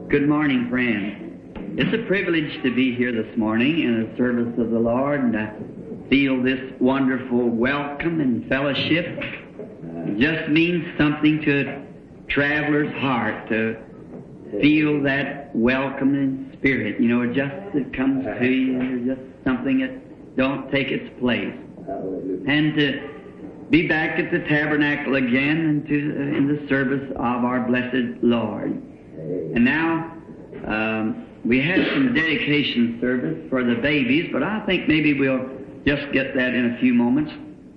Good morning, friends. It's a privilege to be here this morning in the service of the Lord and to feel this wonderful welcome and fellowship. It just means something to a traveler's heart to feel that welcoming spirit. You know, it comes to you and there's just something that don't take its place. And to be back at the tabernacle again and in the service of our blessed Lord. And now, we had some dedication service for the babies, but I think maybe we'll just get that in a few moments.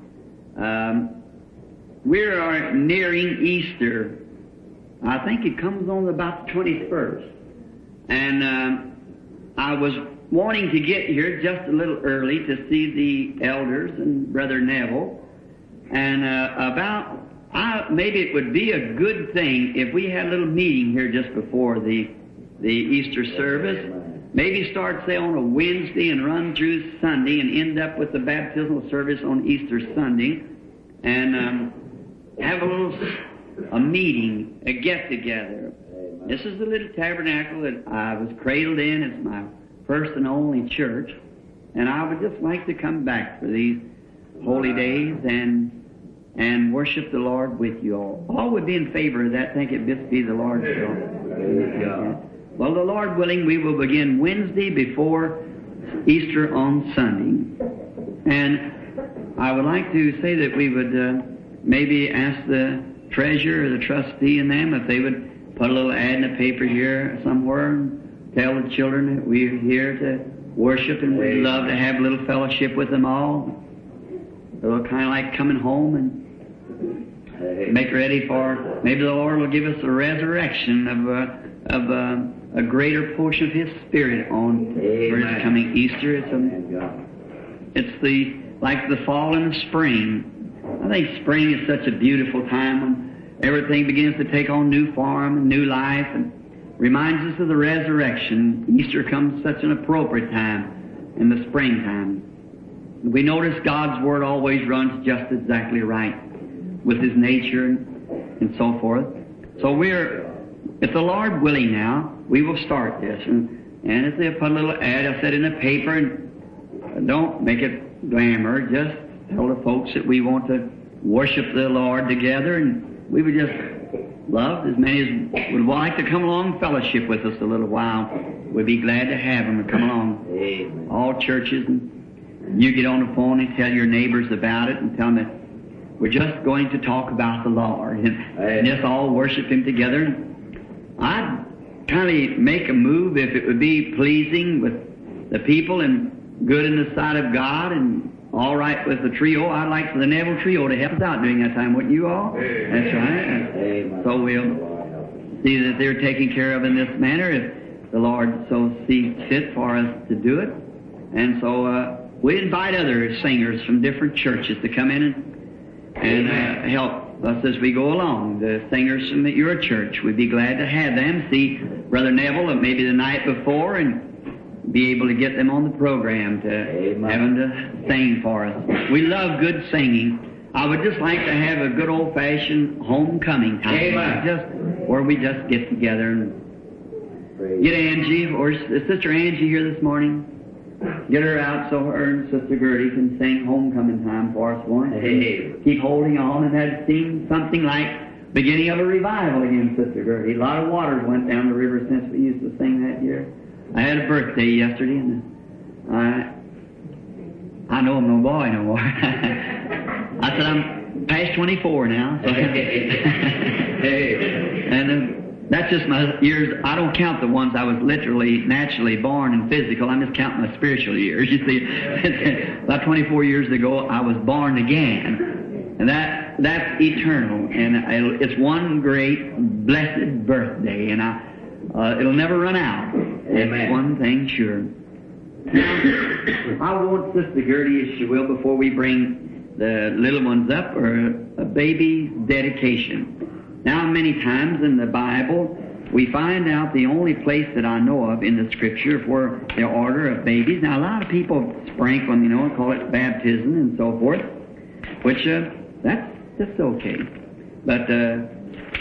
We are nearing Easter. I think it comes on about the 21st. And I was wanting to get here just a little early to see the elders and Brother Neville. And maybe it would be a good thing if we had a little meeting here just before the Easter service. Maybe start, say, on a Wednesday and run through Sunday and end up with the baptismal service on Easter Sunday. And have a meeting, a get-together. This is the little tabernacle that I was cradled in. It's my first and only church. And I would just like to come back for these holy days and worship the Lord with you all. All would be in favor of that. Think it just be the Lord's will. Well, the Lord willing, we will begin Wednesday before Easter on Sunday. And I would like to say that we would maybe ask the treasurer or the trustee and them if they would put a little ad in the paper here somewhere and tell the children that we're here to worship and we'd love to have a little fellowship with them all. A little kind of like coming home and make ready for, maybe the Lord will give us a resurrection of a greater portion of His Spirit on for this coming Easter. It's like the fall and the spring. I think spring is such a beautiful time when everything begins to take on new form and new life and reminds us of the resurrection. Easter comes such an appropriate time in the springtime. We notice God's Word always runs just exactly right with His nature and so forth. So if the Lord willing now, we will start this. And if they put a little ad, I said in the paper, and don't make it glamour, just tell the folks that we want to worship the Lord together, and we would just love as many as would like to come along and fellowship with us a little while. We'd be glad to have them to come along. Amen. All churches, and you get on the phone and tell your neighbors about it and tell them that we're just going to talk about the Lord and just all worship Him together. I'd kind of make a move if it would be pleasing with the people and good in the sight of God and all right with the trio. I'd like for the Neville Trio to help us out during that time, wouldn't you all? Amen. That's right. Amen. So we'll see that they're taken care of in this manner if the Lord so sees fit for us to do it. And so we invite other singers from different churches to come in and help us as we go along. The singers from your church, we'd be glad to have them. See Brother Neville maybe the night before and be able to get them on the program to have them to sing for us. We love good singing. I would just like to have a good old-fashioned homecoming time, just where we just get together and get Angie, or Sister Angie here this morning. Get her out so her and Sister Gertie can sing homecoming time for us once. Keep holding on, and that seemed something like beginning of a revival again, Sister Gertie. A lot of waters went down the river since we used to sing that year. I had a birthday yesterday, and I know I'm no boy no more. I said I'm past 24 now. So and that's just my years. I don't count the ones I was literally, naturally born and physical. I just count my spiritual years. You see, about 24 years ago, I was born again, and that's eternal, and it's one great blessed birthday, and it'll never run out. That's one thing sure. Now, I want Sister Gertie, if she will, before we bring the little ones up, or a baby dedication. Now, many times in the Bible, we find out the only place that I know of in the Scripture for the order of babies. Now, a lot of people sprinkle them, and call it baptism and so forth, which that's okay. But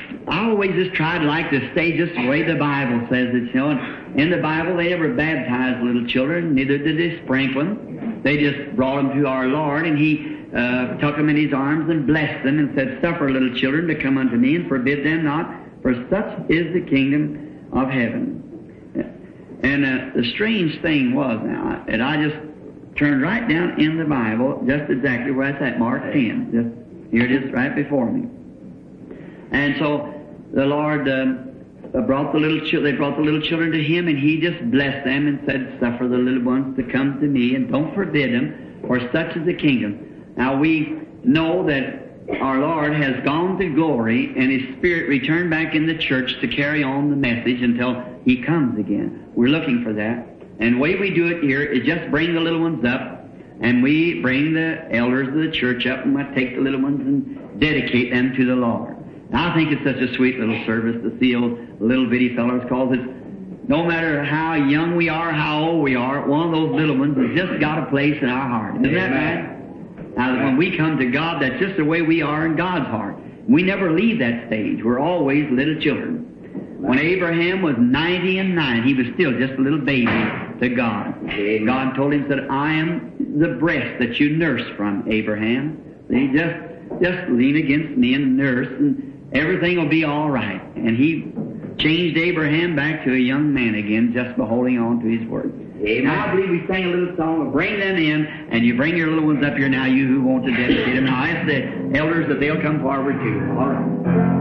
I always just try to like to stay just the way the Bible says it, you know. In the Bible, they never baptized little children, neither did they sprinkle them. They just brought them to our Lord, and He took them in His arms and blessed them and said, "Suffer little children to come unto me, and forbid them not, for such is the kingdom of heaven." And the strange thing was now, and I just turned right down in the Bible, just exactly where it's at, Mark 10. Just, here it is right before me. And so the Lord brought the little children to Him, and He just blessed them and said, "Suffer the little ones to come to me, and don't forbid them, for such is the kingdom." Now we know that our Lord has gone to glory, and His Spirit returned back in the church to carry on the message until He comes again. We're looking for that. And the way we do it here is just bring the little ones up, and we bring the elders of the church up, and we take the little ones and dedicate them to the Lord. Now, I think it's such a sweet little service to see those little bitty fellows, because it's no matter how young we are, how old we are, one of those little ones has just got a place in our heart. Isn't that right? Now, when we come to God, that's just the way we are in God's heart. We never leave that stage. We're always little children. When Abraham was 99, he was still just a little baby to God. God told him that, "I am the breast that you nurse from, Abraham. He just lean against me and nurse, and everything will be all right." And He changed Abraham back to a young man again, just by holding on to His word. Now I believe we sang a little song of "Bring Them In," and you bring your little ones up here now, you who want to dedicate them. Now I ask the elders that they'll come forward too. All right.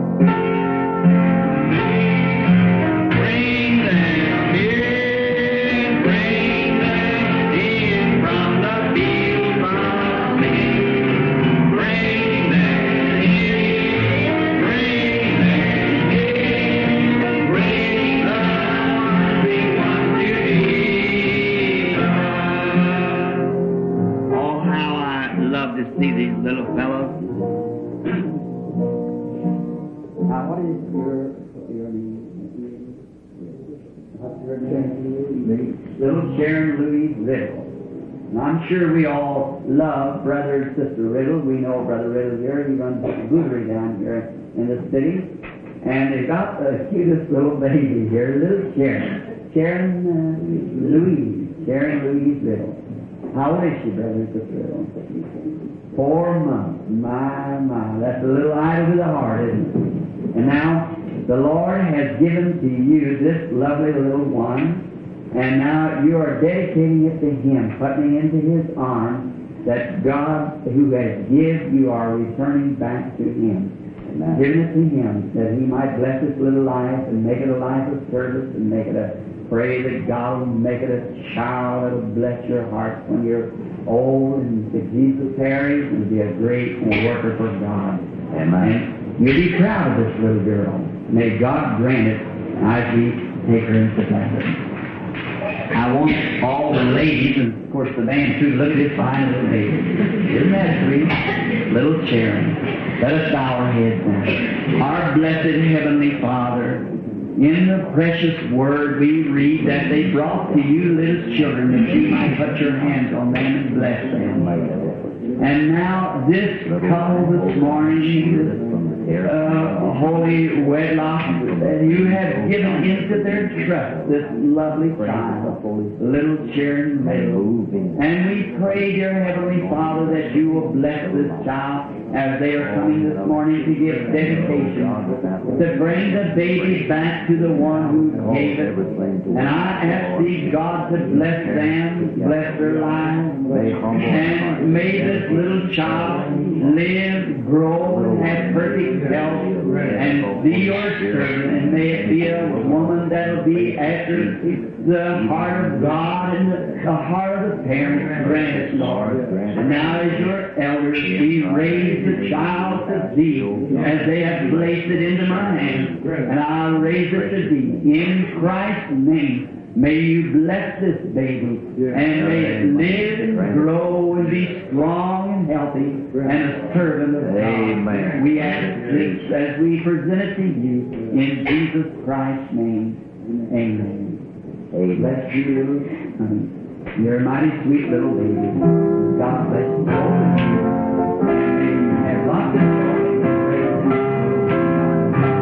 See these little fellows. Now, what is your name? What's your name? Little Sharon Louise Riddle. And I'm sure we all love Brother and Sister Riddle. We know Brother Riddle here. He runs a goodery down here in the city. And they've got the cutest little baby here, little Sharon. Sharon Louise Riddle. How old is she, Brother and Sister Riddle? 4 months. My. That's a little idol to the heart, isn't it? And now, the Lord has given to you this lovely little one, and now you are dedicating it to Him, putting it into His arms, that God, who has given, you are returning back to Him. Giving it to Him, that He might bless this little life, and make it a life of service, and make it pray that God will make it a child that will bless your heart when you're old, and if Jesus tarries, and be a great worker for God. Amen. You'll be proud of this little girl. May God grant it as we take her into heaven. I want all the ladies, and of course the man too, look at this fine little baby. Isn't that sweet? Little Sharon. Let us bow our heads now. Our blessed Heavenly Father, in the precious Word we read that they brought to you little children, that you might put your hands on them and bless them. And now this couple this morning, holy wedlock, that you have given into their trust this lovely child, little Sharon Riddle. And we pray, dear Heavenly Father, that you will bless this child as they are coming this morning to give dedication, to bring the baby back to the one who gave it. And I ask thee, God, to bless them, bless their lives, and may this little child live, grow, and have perfect health, and be your servant, and may it be a woman that will be after the heart of God and the heart of the parents. Grant it, Lord. And now as your elders, we raise the child to thee, as they have placed it into my hands, and I'll raise it to thee. In Christ's name, may you bless this baby, and may it live and grow and be strong and healthy, and a servant of God. Amen. We ask this as we present it to you, in Jesus Christ's name. Amen. Bless you, you're a mighty sweet little baby. God bless you. Have lots of joy.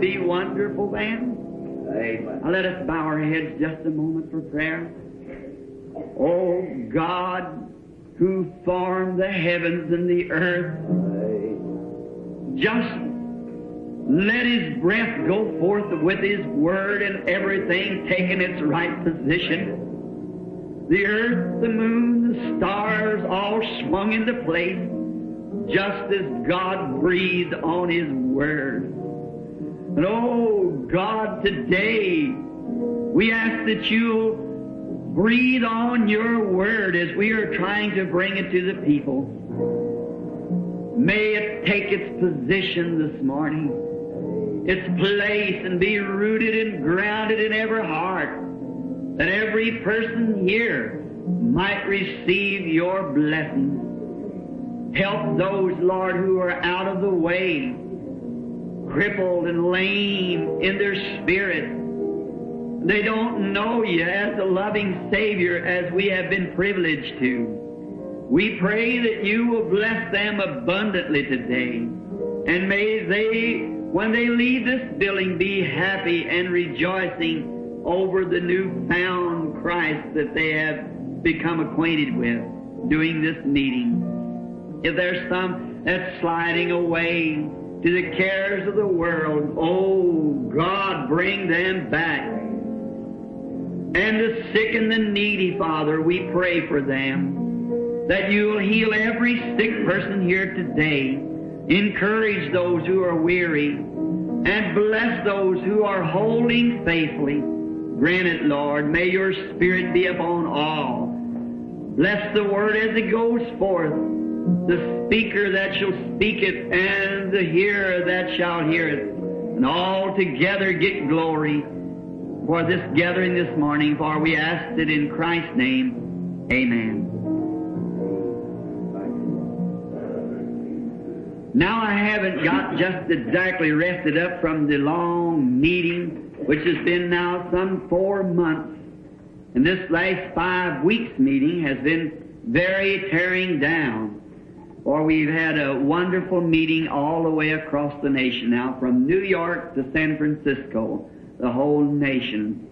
be wonderful then? Amen. Now let us bow our heads just a moment for prayer. Oh God, who formed the heavens and the earth, just let His breath go forth with His Word and everything taking its right position. The earth, the moon, the stars all swung into place just as God breathed on His Word. And oh God, today we ask that You'll breathe on Your Word as we are trying to bring it to the people. May it take its position this morning, its place, and be rooted and grounded in every heart, that every person here might receive Your blessing. Help those, Lord, who are out of the way, crippled and lame in their spirit. They don't know You as a loving Savior as we have been privileged to. We pray that You will bless them abundantly today. And may they, when they leave this building, be happy and rejoicing over the newfound Christ that they have become acquainted with during this meeting. If there's some that's sliding away to the cares of the world, oh God, bring them back. And the sick and the needy, Father, we pray for them, that You'll heal every sick person here today, encourage those who are weary, and bless those who are holding faithfully. Grant it, Lord. May Your Spirit be upon all. Bless the Word as it goes forth, the speaker that shall speak it, and the hearer that shall hear it. And all together get glory for this gathering this morning, for we ask it in Christ's name. Amen. Now I haven't got just exactly rested up from the long meeting, which has been now some 4 months. And this last 5 weeks meeting has been very tearing down. For we've had a wonderful meeting all the way across the nation now, from New York to San Francisco, the whole nation,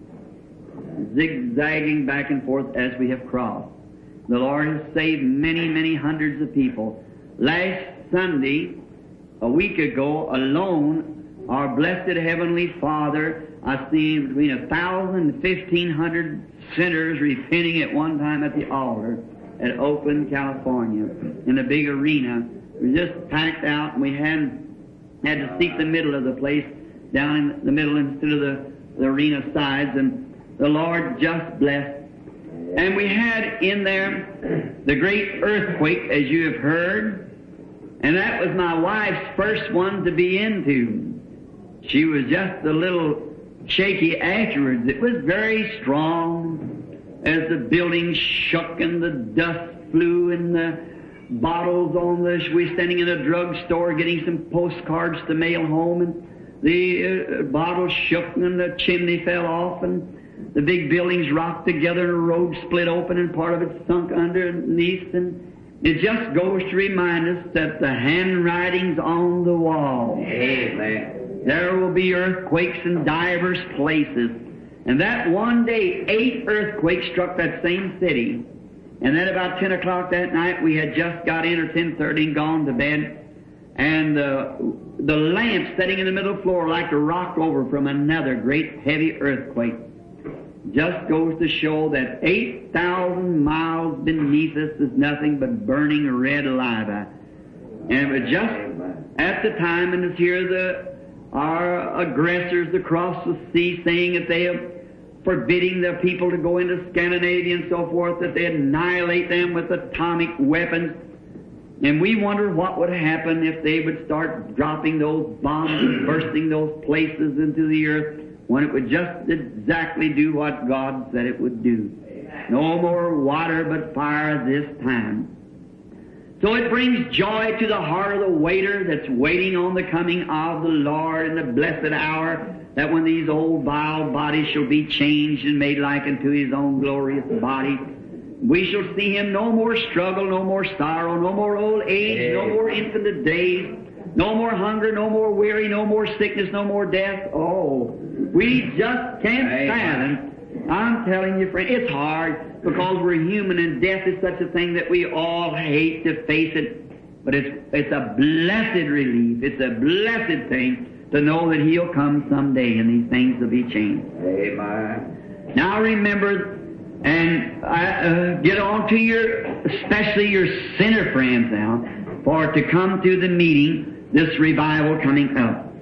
zigzagging back and forth as we have crossed. The Lord has saved many, many hundreds of people. Last Sunday, a week ago alone, our blessed Heavenly Father, I seen between 1,000 and 1,500 sinners repenting at one time at the altar at Oakland, California, in a big arena. It was just packed out, and we had to seat the middle of the place, down in the middle instead of the arena sides, and the Lord just blessed. And we had in there the great earthquake, as you have heard, and that was my wife's first one to be into. She was just a little shaky afterwards. It was very strong as the building shook and the dust flew and the bottles on the... We were standing in a drugstore getting some postcards to mail home, and the bottles shook and the chimney fell off and the big buildings rocked together and the road split open and part of it sunk underneath. And it just goes to remind us that the handwriting's on the wall. Amen. There will be earthquakes in divers places. And that one day, 8 earthquakes struck that same city. And then about 10 o'clock that night, we had just got in, or 10:30, and gone to bed. And the lamp sitting in the middle of the floor like to rock over from another great heavy earthquake. Just goes to show that 8,000 miles beneath us is nothing but burning red lava. And it was just at the time, and it's here our aggressors across the sea saying that they are forbidding the people to go into Scandinavia and so forth, that they annihilate them with atomic weapons. And we wonder what would happen if they would start dropping those bombs and bursting those places into the earth, when it would just exactly do what God said it would do. No more water but fire this time. So it brings joy to the heart of the waiter that's waiting on the coming of the Lord in the blessed hour, that when these old vile bodies shall be changed and made like unto His own glorious body, we shall see Him no more struggle, no more sorrow, no more old age, no more infinite days, No more hunger, no more weary, no more sickness, no more death. Oh, we just can't stand it. I'm telling you, friend, it's hard because we're human and death is such a thing that we all hate to face it. But it's a blessed relief. It's a blessed thing to know that He'll come someday and these things will be changed. Amen. Now remember, and get on to especially your sinner friends now, for to come to the meeting, this revival coming up.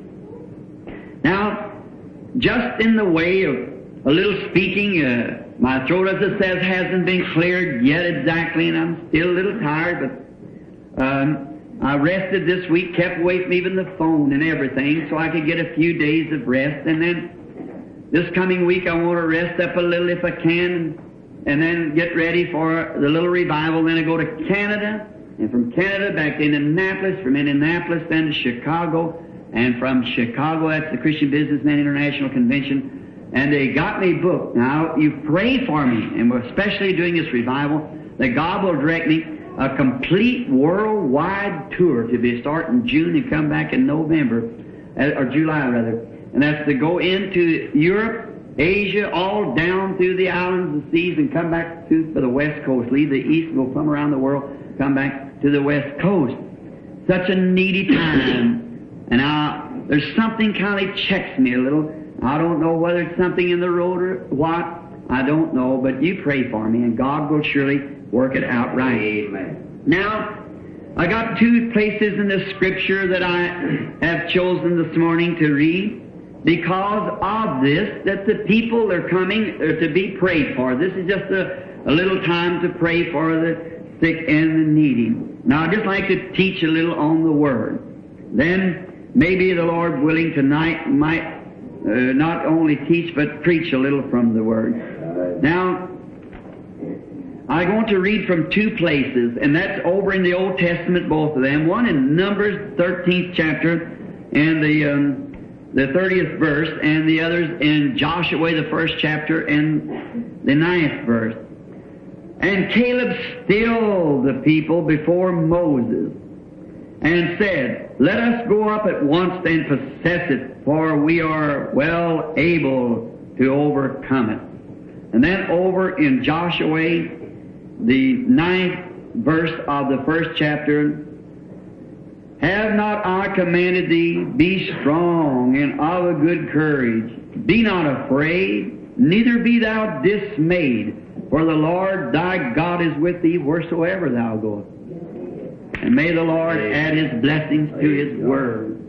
Now, just in the way of a little speaking, my throat, as it says, hasn't been cleared yet exactly, and I'm still a little tired, but I rested this week, kept away from even the phone and everything, so I could get a few days of rest, and then this coming week I want to rest up a little if I can, and then get ready for the little revival. Then I go to Canada, and from Canada back to Indianapolis, from Indianapolis then to Chicago, and from Chicago, that's the Christian Businessman International Convention, and they got me booked. Now, you pray for me, and we're especially doing this revival, that God will direct me a complete worldwide tour to be starting June and come back in November, or July rather, and that's to go into Europe, Asia, all down through the islands and seas and come back to the West Coast. Leave the East, go from around the world, come back to the West Coast. Such a needy time. And there's something kind of checks me a little. I don't know whether it's something in the road or what. I don't know, but you pray for me and God will surely work it out right. Amen. Now, I got two places in the Scripture that I have chosen this morning to read. Because of this, that the people are coming to be prayed for. This is just a little time to pray for the sick and the needy. Now, I'd just like to teach a little on the Word. Then, maybe the Lord willing tonight might not only teach, but preach a little from the Word. Now, I'm going to read from two places, and that's over in the Old Testament, both of them. One in Numbers 13th chapter, and the 30th verse, and the others in Joshua, the 1st chapter, and the 9th verse. And Caleb stilled the people before Moses, and said, Let us go up at once and possess it, for we are well able to overcome it. And then over in Joshua, the 9th verse of the 1st chapter, Have not I commanded thee, be strong and of a good courage. Be not afraid, neither be thou dismayed, for the Lord thy God is with thee wheresoever thou goest. And may the Lord add His blessings to His Word.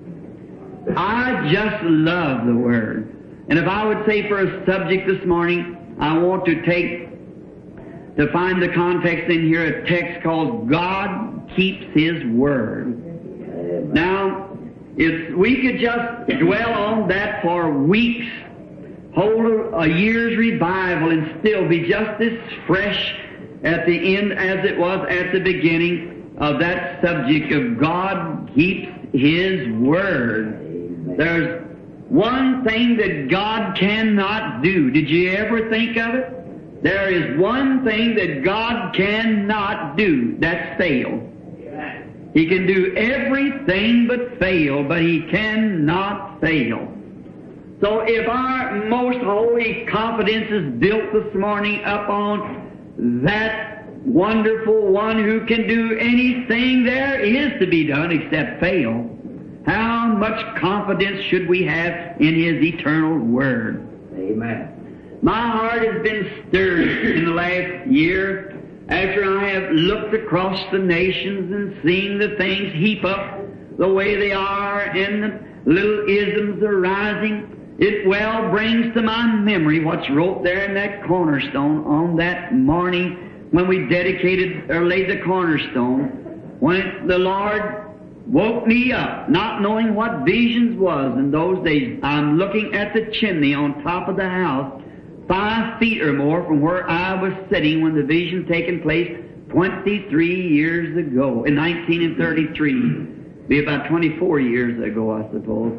I just love the Word. And if I would say for a subject this morning, I want to find the context in here, a text called God Keeps His Word. Now, if we could just dwell on that for weeks, hold a year's revival and still be just as fresh at the end as it was at the beginning of that subject of God keeps His Word. There's one thing that God cannot do. Did you ever think of it? There is one thing that God cannot do. That's fail. He can do everything but fail, but He cannot fail. So if our most holy confidence is built this morning upon that wonderful one who can do anything there is to be done except fail, how much confidence should we have in His eternal Word? Amen. My heart has been stirred in the last year after I have looked across the nations and seen the things heap up the way they are and the little isms arising. It well brings to my memory what's wrote there in that cornerstone on that morning when we dedicated or laid the cornerstone, when the Lord woke me up, not knowing what visions was in those days. I'm looking at the chimney on top of the house, 5 feet or more from where I was sitting when the vision taken place 23 years ago, in 1933. Be about 24 years ago, I suppose.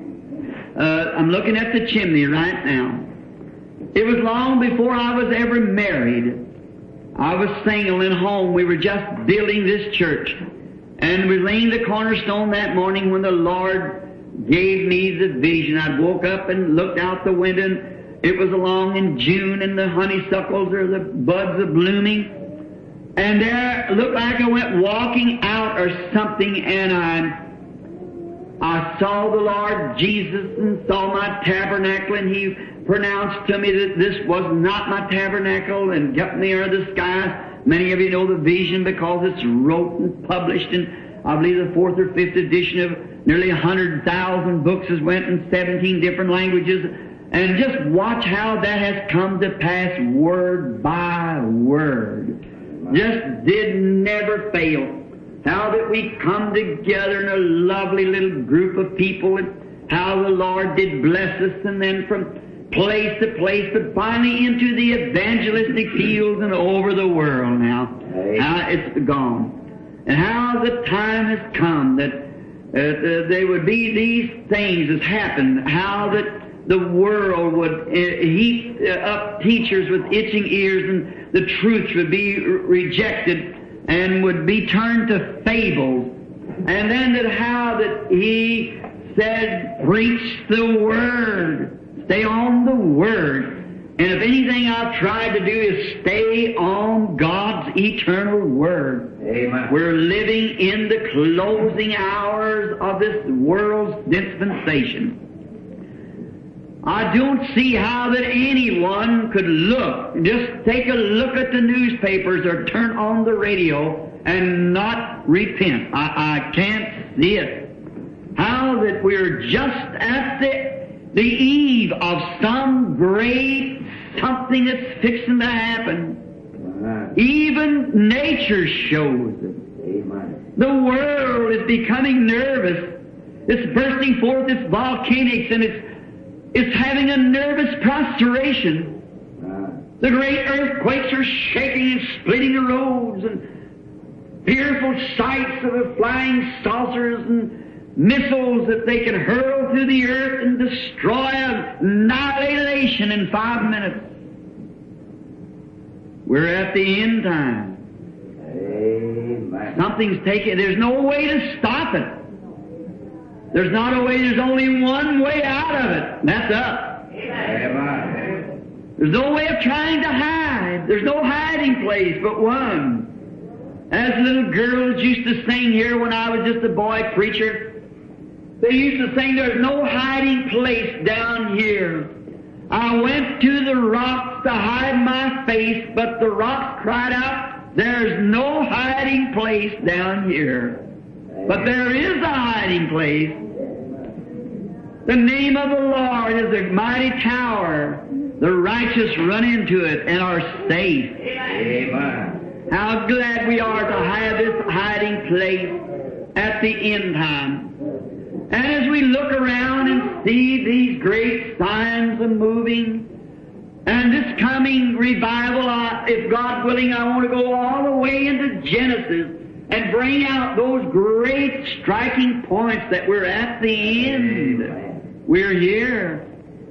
I'm looking at the chimney right now. It was long before I was ever married. I was single and home. We were just building this church. and was laying the cornerstone that morning when the Lord gave me the vision. I woke up and looked out the window, and it was along in June, and the honeysuckles or the buds are blooming. And there looked like I went walking out or something, and I saw the Lord Jesus and saw my tabernacle, and He pronounced to me that this was not my tabernacle, and kept me under the sky. Many of you know the vision because it's wrote and published in, I believe, the 4th or 5th edition of nearly 100,000 books has went in 17 different languages. And just watch how that has come to pass word by word. Just did never fail. How that we come together in a lovely little group of people, and how the Lord did bless us, and then from place to place, but finally into the evangelistic fields and over the world now. How it's gone. And how the time has come that there would be these things that happened, how that the world would heap up teachers with itching ears, and the truth would be rejected and would be turned to fables. And then that how that He said, preach the Word. Stay on the Word. And if anything I've tried to do is stay on God's eternal Word. Amen. We're living in the closing hours of this world's dispensation. I don't see how that anyone could look, just take a look at the newspapers or turn on the radio and not repent. I can't see it. How that we're just at the eve of some great something that's fixing to happen. Even nature shows it. Amen. The world is becoming nervous. It's bursting forth its volcanics, and it's having a nervous prostration. The great earthquakes are shaking and splitting the roads, and fearful sights of the flying saucers and missiles that they can hurl through the earth and destroy annihilation in 5 minutes. We're at the end time. Amen. Something's taken. There's no way to stop it. There's not a way. There's only one way out of it. And that's up. Amen. There's no way of trying to hide. There's no hiding place but one. As little girls used to sing here when I was just a boy preacher, they used to sing, there's no hiding place down here. I went to the rocks to hide my face, but the rocks cried out, there's no hiding place down here. But there is a hiding place. The name of the Lord is a mighty tower. The righteous run into it and are safe. Amen. How glad we are to have this hiding place at the end time. And as we look around and see these great signs of moving, and this coming revival, if God willing, I want to go all the way into Genesis and bring out those great striking points that we're at the end. We're here.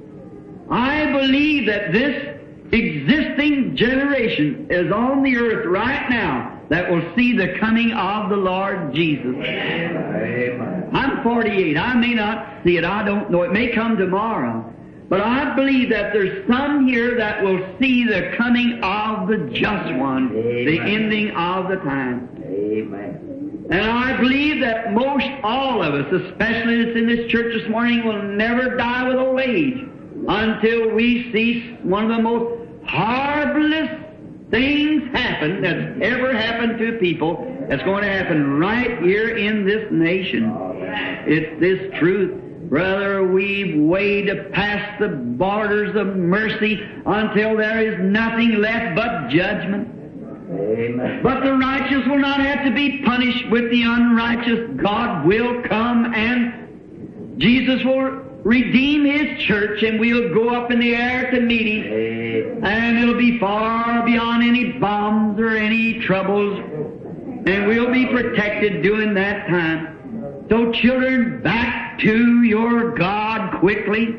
I believe that this existing generation is on the earth right now that will see the coming of the Lord Jesus. Amen. I'm 48. I may not see it. I don't know. It may come tomorrow. But I believe that there's some here that will see the coming of the just one, the ending of the time. Amen. And I believe that most all of us, especially that's in this church this morning, will never die with old age until we see one of the most horriblest things happen that's ever happened to people. That's going to happen right here in this nation. It's this truth. Brother, we've waded past the borders of mercy until there is nothing left but judgment. Amen. But the righteous will not have to be punished with the unrighteous. God will come and Jesus will redeem His church, and we'll go up in the air to meet Him. And it'll be far beyond any bombs or any troubles, and we'll be protected during that time. So children, back to your God quickly.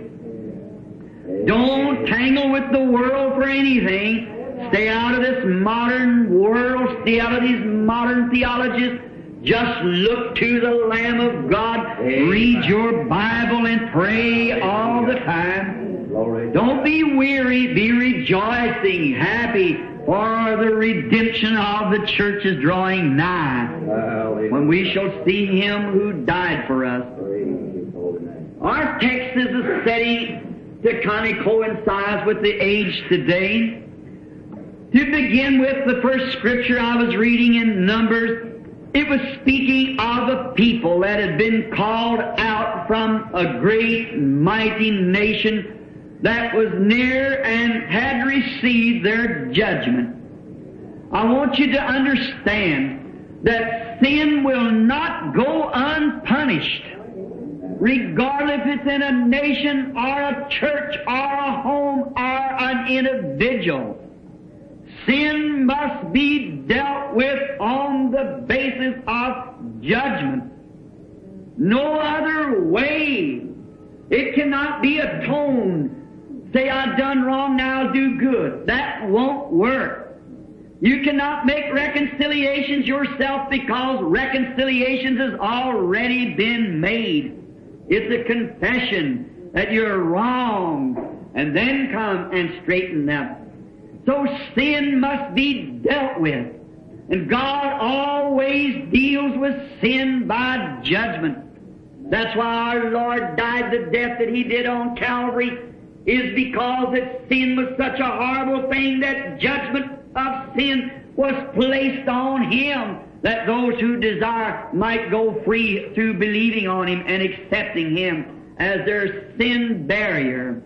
Don't tangle with the world for anything. Stay out of this modern world. Stay out of these modern theologies. Just look to the Lamb of God. Read your Bible and pray all the time. Glory. Don't be weary. Be rejoicing, happy, for the redemption of the church is drawing nigh, when we shall see Him who died for us. Our text is a setting to kind of coincide with the age today. To begin with, the first scripture I was reading in Numbers, it was speaking of a people that had been called out from a great, mighty nation that was near and had received their judgment. I want you to understand that sin will not go unpunished, regardless if it's in a nation or a church or a home or an individual. Sin must be dealt with on the basis of judgment. No other way. It cannot be atoned. Say, I've done wrong, now I'll do good. That won't work. You cannot make reconciliations yourself, because reconciliations has already been made. It's a confession that you're wrong, and then come and straighten up. So sin must be dealt with. And God always deals with sin by judgment. That's why our Lord died the death that He did on Calvary, is because that sin was such a horrible thing that judgment of sin was placed on Him, that those who desire might go free through believing on Him and accepting Him as their sin barrier.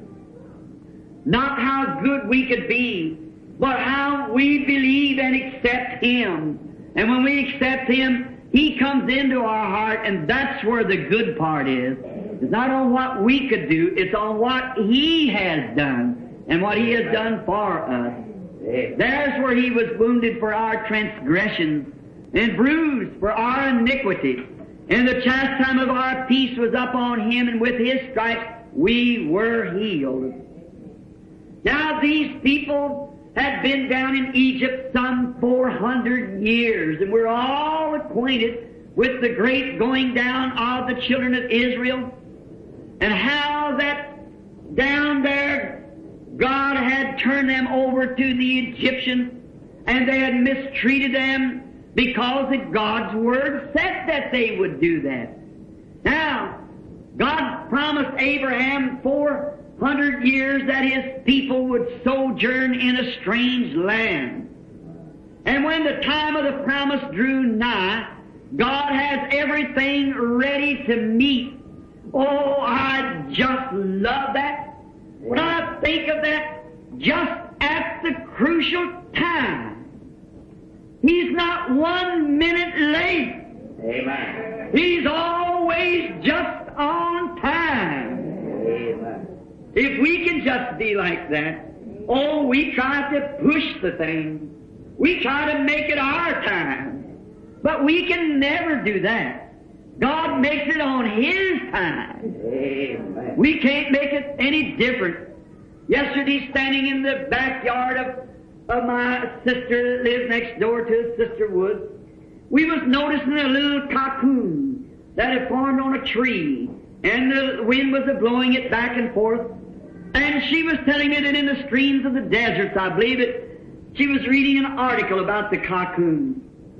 Not how good we could be, but how we believe and accept Him. And when we accept Him, He comes into our heart, and that's where the good part is. It's not on what we could do, it's on what He has done and what He has done for us. There's where He was wounded for our transgressions and bruised for our iniquity. And the chastisement of our peace was upon Him, and with His stripes we were healed. Now these people had been down in Egypt some 400 years, and we're all acquainted with the great going down of the children of Israel, and how that down there God had turned them over to the Egyptians, and they had mistreated them because God's Word said that they would do that. Now, God promised Abraham 400 years that his people would sojourn in a strange land. And when the time of the promise drew nigh, God has everything ready to meet. Oh, I just love that. When I think of that, just at the crucial time, He's not 1 minute late. Amen. He's always just on time. Amen. If we can just be like that, oh, we try to push the thing. We try to make it our time. But we can never do that. God makes it on His time. Amen. We can't make it any different. Yesterday, standing in the backyard of my sister that lives next door to Sister Wood, we was noticing a little cocoon that had formed on a tree, and the wind was blowing it back and forth. And she was telling me that in the streams of the deserts, I believe it, she was reading an article about the cocoon.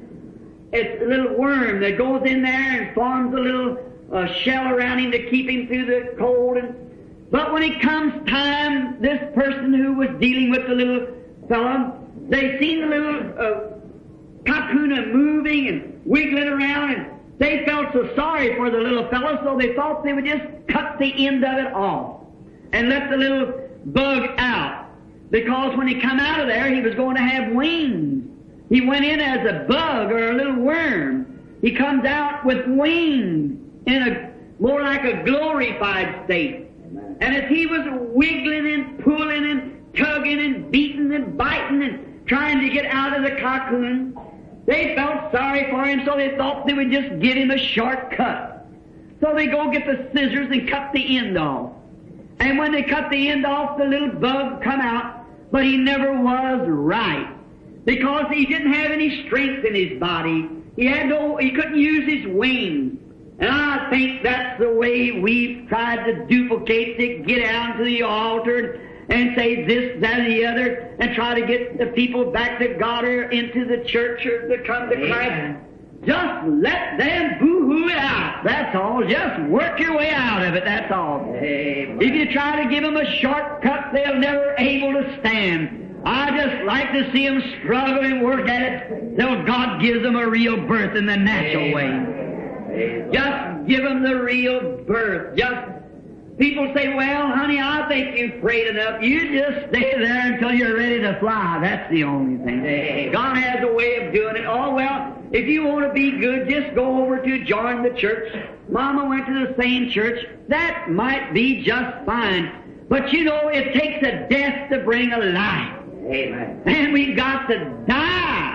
It's a little worm that goes in there and forms a little shell around him to keep him through the cold. But when it comes time, this person who was dealing with the little fellow, they seen the little cocoon moving and wiggling around, and they felt so sorry for the little fellow, so they thought they would just cut the end of it off and let the little bug out. Because when he come out of there, he was going to have wings. He went in as a bug or a little worm. He comes out with wings in a more like a glorified state. And as he was wiggling and pulling and tugging and beating and biting and trying to get out of the cocoon, they felt sorry for him, so they thought they would just give him a shortcut. So they go get the scissors and cut the end off. And when they cut the end off, the little bug come out, but he never was right. Because he didn't have any strength in his body. He couldn't use his wings. And I think that's the way we've tried to duplicate, to get out to the altar and say this, that, and the other, and try to get the people back to God or into the church or to come to Christ. Just let them boo-hoo it out. That's all. Just work your way out of it. That's all. Amen. If you try to give them a shortcut, they'll never able to stand. I just like to see them struggle and work at it till God gives them a real birth in the natural way. Amen. Just give them the real birth. People say, well, honey, I think you've prayed enough. You just stay there until you're ready to fly. That's the only thing. Amen. God has a way of doing it. Oh, well, if you want to be good, just go over to join the church. Mama went to the same church. That might be just fine. But you know, it takes a death to bring a life. Amen. And we've got to die.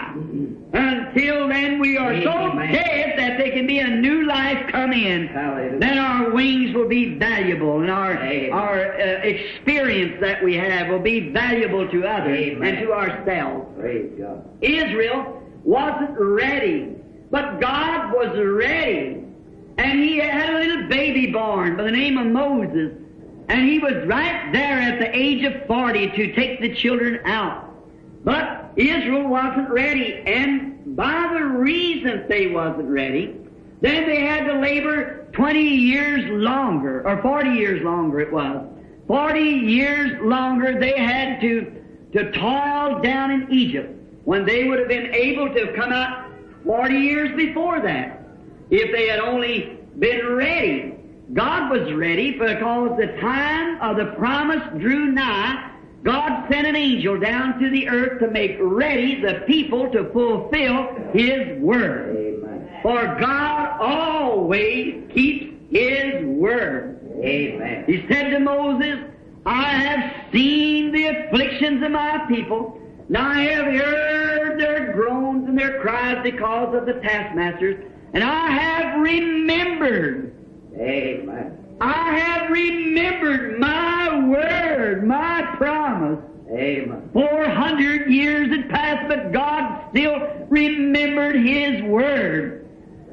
Until then, we are so Amen. dead that there can be a new life come in. Hallelujah. Then our wings will be valuable, and Amen. our experience that we have will be valuable to others Amen. and to ourselves. Praise God. Israel wasn't ready, but God was ready. And he had a little baby born by the name of Moses. And he was right there at the age of 40 to take the children out. But Israel wasn't ready. And by the reason they wasn't ready, then they had to labor 20 years longer, or 40 years longer it was. 40 years longer they had to toil down in Egypt, when they would have been able to have come out 40 years before that, if they had only been ready. God was ready because the time of the promise drew nigh. God sent an angel down to the earth to make ready the people to fulfill His Word. Amen. For God always keeps His Word. Amen. He said to Moses, I have seen the afflictions of my people. Now I have heard their groans and their cries because of the taskmasters, and I have remembered. Amen. I have remembered my word, my promise. Amen. 400 years had passed, but God still remembered His word.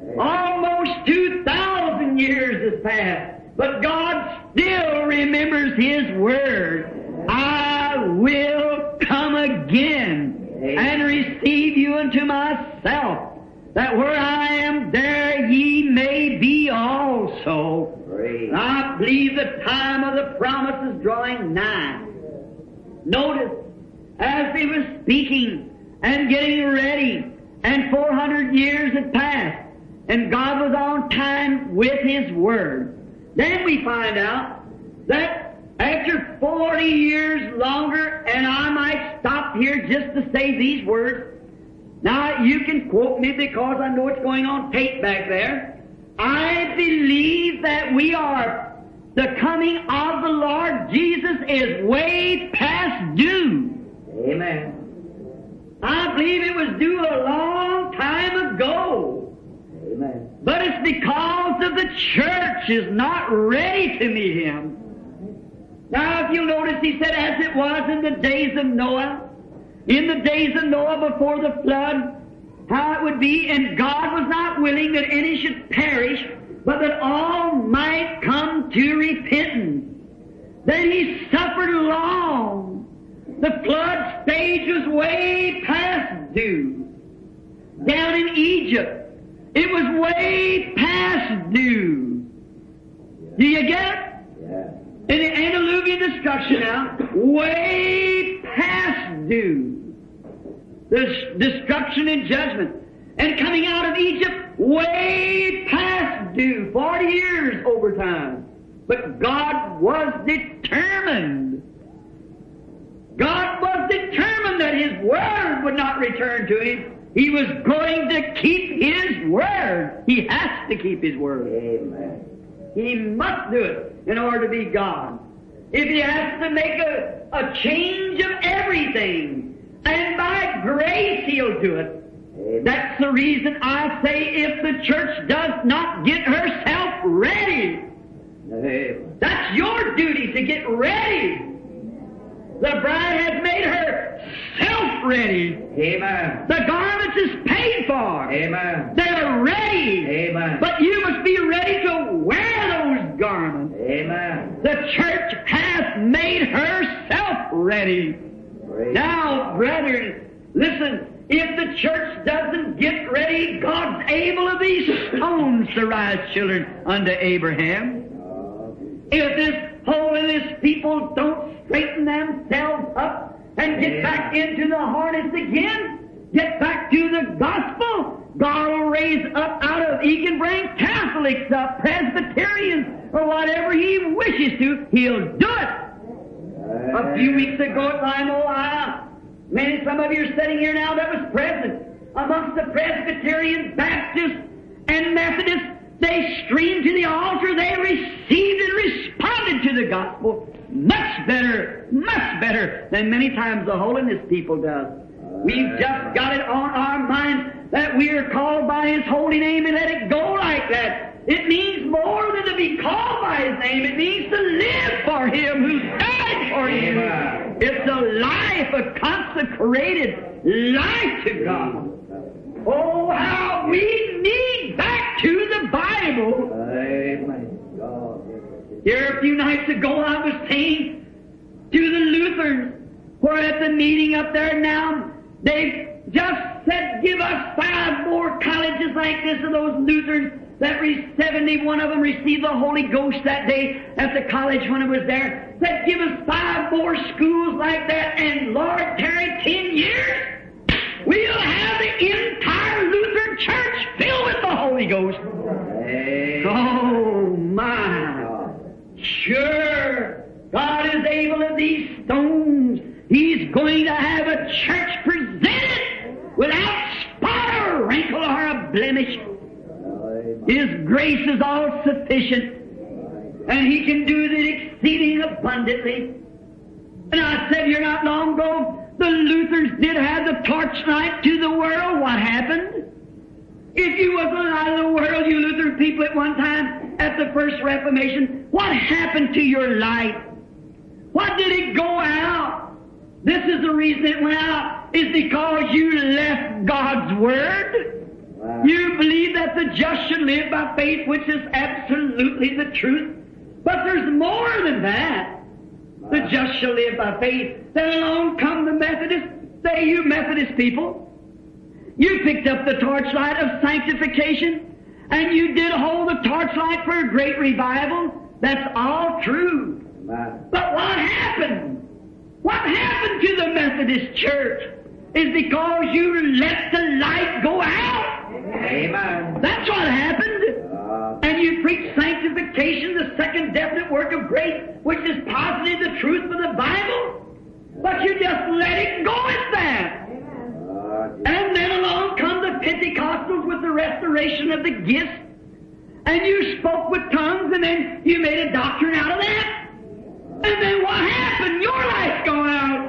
Almost 2,000 years has passed, but God still remembers His word. I will come again and receive you unto myself, that where I am, there ye may be also. Praise. I believe the time of the promise is drawing nigh. Notice, as He was speaking and getting ready, and 400 years had passed, and God was on time with His Word. Then we find out that after 40 years longer, and I might stop here just to say these words. Now, you can quote me because I know it's going on tape back there. I believe that the coming of the Lord Jesus is way past due. Amen. I believe it was due a long time ago. Amen. But it's because of the church is not ready to meet Him. Now, if you'll notice, He said, as it was in the days of Noah, in the days of Noah before the flood, how it would be, and God was not willing that any should perish, but that all might come to repentance. Then He suffered long. The flood stage was way past due. Down in Egypt, it was way past due. Do you get it? Yeah. In the antediluvian destruction now, way past due. The destruction and judgment. And coming out of Egypt, way past due. 40 years over time. But God was determined. God was determined that His Word would not return to Him. He was going to keep His Word. He has to keep His Word. Amen. He must do it in order to be God. If He has to make a change of everything, and by grace He'll do it. Amen. That's the reason I say if the church does not get herself ready, Amen. that's your duty to get ready. The bride has made self-ready. Amen. The garments is paid for. Amen. They're ready. Amen. But you must be ready to wear those garments. Amen. The church hath made herself ready. Praise Now, brethren, listen. If the church doesn't get ready, God's able of these stones to rise children unto Abraham. If this holiness people don't straighten themselves up and get back into the harness again, get back to the gospel, God will raise up out of, He can bring Catholics up, Presbyterians, or whatever He wishes to, He'll do it. A few weeks ago at Lime, Ohio, some of you are sitting here now that was present. Amongst the Presbyterian, Baptists, and Methodists, they streamed to the altar, they received and responded to the gospel much better than many times the holiness people does. We've just got it on our minds that we are called by His holy name and let it go like that. It means more than to be called by His name. It means to live for Him who died for you. It's a life, a consecrated life to God. Oh, how we need back to the Bible. Amen. God. Here a few nights ago I was saying to the Lutherans, who are at the meeting up there now, they just said, give us 5 more colleges like this of those Lutherans that 71 of them received the Holy Ghost that day at the college when it was there. Said, give us 5 more schools like that, and Lord, tarry 10 years, we'll have the entire Lutheran church filled with the Holy Ghost. Amen. Oh, my. Sure, God is able of these stones. He's going to have a church presented without spot or wrinkle or a blemish. His grace is all sufficient, and He can do it exceeding abundantly. And I said here not long ago, the Lutherans did have the torchlight to the world. What happened? If you was a light of the world, you Lutheran people at one time, at the First Reformation, what happened to your light? What did it go out? This is the reason it went out, is because you left God's Word. You believe that the just should live by faith, which is absolutely the truth. But there's more than that. The just shall live by faith. Then along come the Methodists. Say, you Methodist people, you picked up the torchlight of sanctification, and you did hold the torchlight for a great revival. That's all true. But what happened? What happened to the Methodist Church is because you let the light go out. Amen. That's what happened. And you preach sanctification, the second definite work of grace, which is positively the truth for the Bible. But you just let it go at that. And then along come the Pentecostals with the restoration of the gifts. And you spoke with tongues, and then you made a doctrine out of that. And then what happened? Your life's gone out.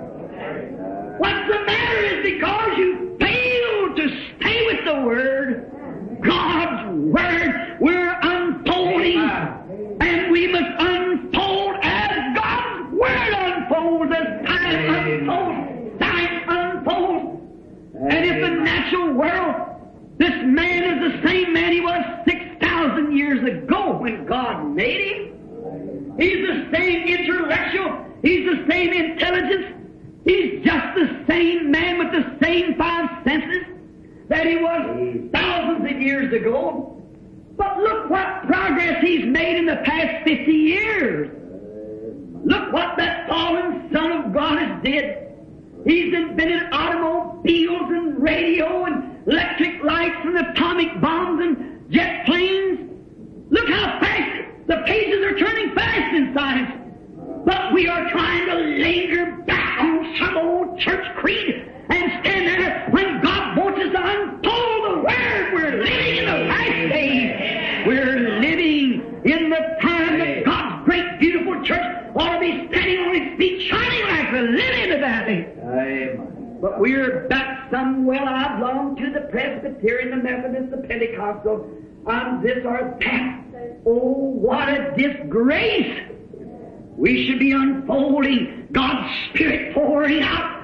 What's the matter is because you failed to stay with the Word, God's Word. We're unfolding, and we must unfold as God's Word unfolds, as time unfolds, science unfolds. And if the natural world, this man is the same man he was 6,000 years ago when God made him. He's the same intellectual. He's the same intelligence. He's just the same man with the same 5 senses that he was thousands of years ago. But look what progress he's made in the past 50 years. Look what that fallen Son of God has did. He's invented automobiles and radio and electric lights and atomic bombs and jet planes. Look how fast the pages are turning fast in science. But we are trying to linger back on some old church creed and stand there when God wants us to unfold the Word. We're living in the last days. We're living in the time that God's great, beautiful church ought to be standing on His feet, shining like the lily in the valley. Amen. But we're back some well. I belong to the Presbyterian, the Methodist, the Pentecostal. I'm this or that. Oh, what a disgrace! We should be unfolding God's Spirit pouring out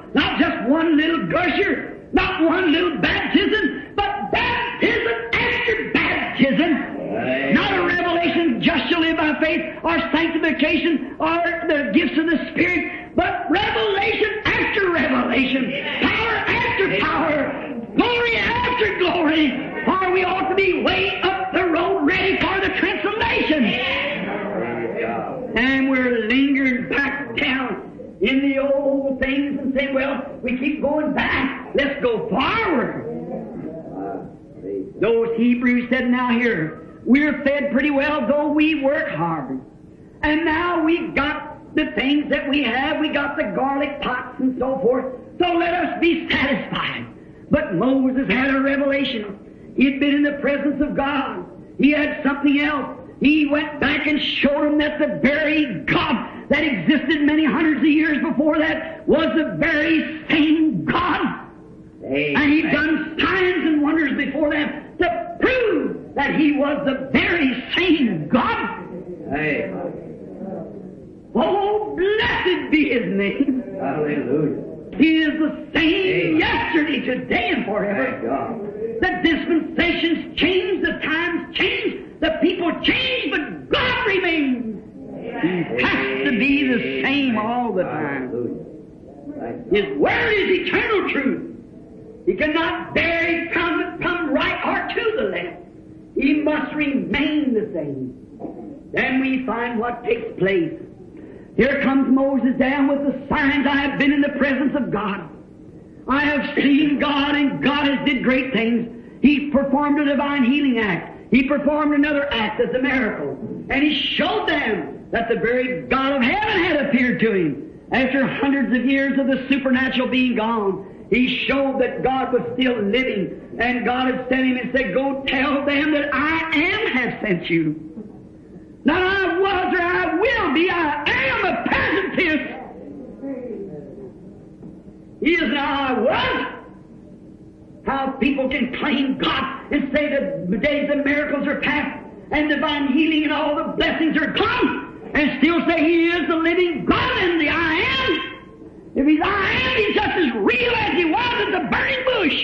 Not just one little gusher, not one little baptism, but baptism after baptism. Amen. Not a revelation just to live by faith or sanctification or the gifts of the Spirit, but revelation after revelation, power after power, glory after glory, for we ought to be way up the road ready for the transformation. Praise God. And we're lingering back down in the old things and saying, well, we keep going back. Let's go forward. Praise Those Hebrews said, now here, we're fed pretty well, though we work hard. And now we've got the things that we have. We got the garlic pots and so forth. So let us be satisfied. But Moses had a revelation. He'd been in the presence of God. He had something else. He went back and showed them that the very God that existed many hundreds of years before that was the very same God. And He'd done signs and wonders before them to prove that He was the very same God. Oh, blessed be His name. Hallelujah. He is the same Amen. yesterday, today, and Thank forever. God. The dispensations change, the times change, the people change, but God remains. He has to be the same all the time. Hallelujah. Thank God. His Word is eternal truth. He cannot vary, come right or to the left. He must remain the same. Then we find what takes place. Here comes Moses down with the signs. I have been in the presence of God. I have seen God, and God has did great things. He performed a divine healing act. He performed another act as a miracle. And He showed them that the very God of heaven had appeared to him. After hundreds of years of the supernatural being gone, He showed that God was still living. And God had sent him and said, go tell them that I am have sent you. Not I was or I will be, I am a present tense. He is not I was. How people can claim God and say that the days of miracles are past and divine healing and all the blessings are gone and still say He is the living God and the I am. If He's I am, He's just as real as He was at the burning bush.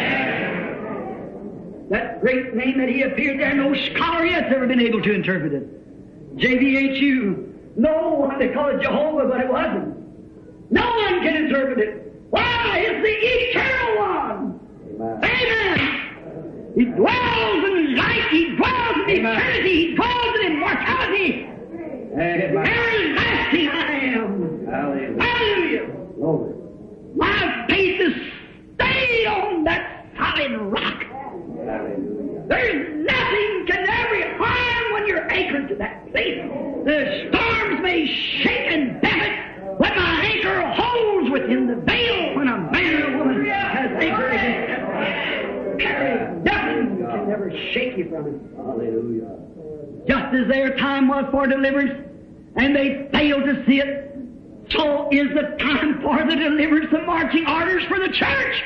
That great name that He appeared there, no scholar yet's ever been able to interpret it. JVHU. No one, they call it Jehovah, but it wasn't. No one can interpret it. Why? It's the eternal one. Amen. He dwells in light. He dwells in eternity. He dwells in immortality. Everlasting I am. Hallelujah. Hallelujah. Glory. My faith is stayed on that solid rock. Hallelujah. There's nothing can ever harm when you're anchored to that place. The storms may shake and buffet, but my anchor holds within the veil when a man or a woman has anchored against it. Nothing can ever shake you from it. Hallelujah. Just as their time was for deliverance, and they failed to see it, so is the time for the deliverance of marching orders for the church.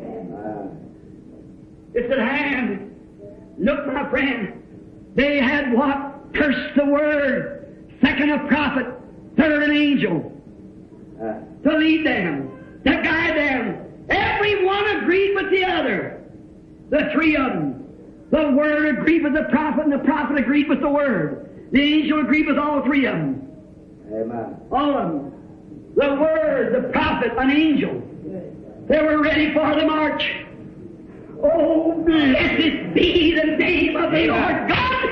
It's at hand. Look, my friend, they had what? First the Word, second a prophet, third an angel to lead them, to guide them. Every one agreed with the other. The three of them. The Word agreed with the prophet, and the prophet agreed with the Word. The angel agreed with all three of them. Amen. All of them. The Word, the prophet, an angel. They were ready for the march. Oh, blessed be the name of the Lord God.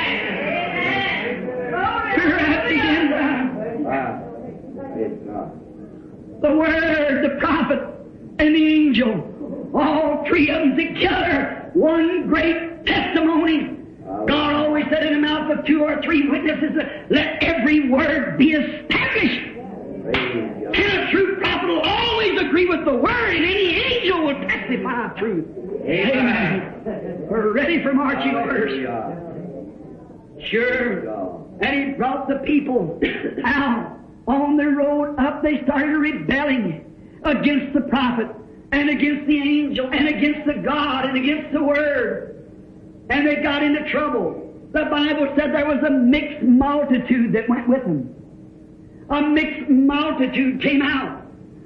We're at the end now. Wow. Praise God. The Word, the prophet, and the angel, all three of them together, one great testimony. God always said in the mouth of two or three witnesses, let every word be established. Praise God. And a true prophet will always agree with the Word, and any angel will testify of truth. Amen. We're ready for marching orders. Hallelujah. Sure. God. And He brought the people out on the road up. They started rebelling against the prophet and against the angel and against the God and against the Word. And they got into trouble. The Bible said there was a mixed multitude that went with them. A mixed multitude came out.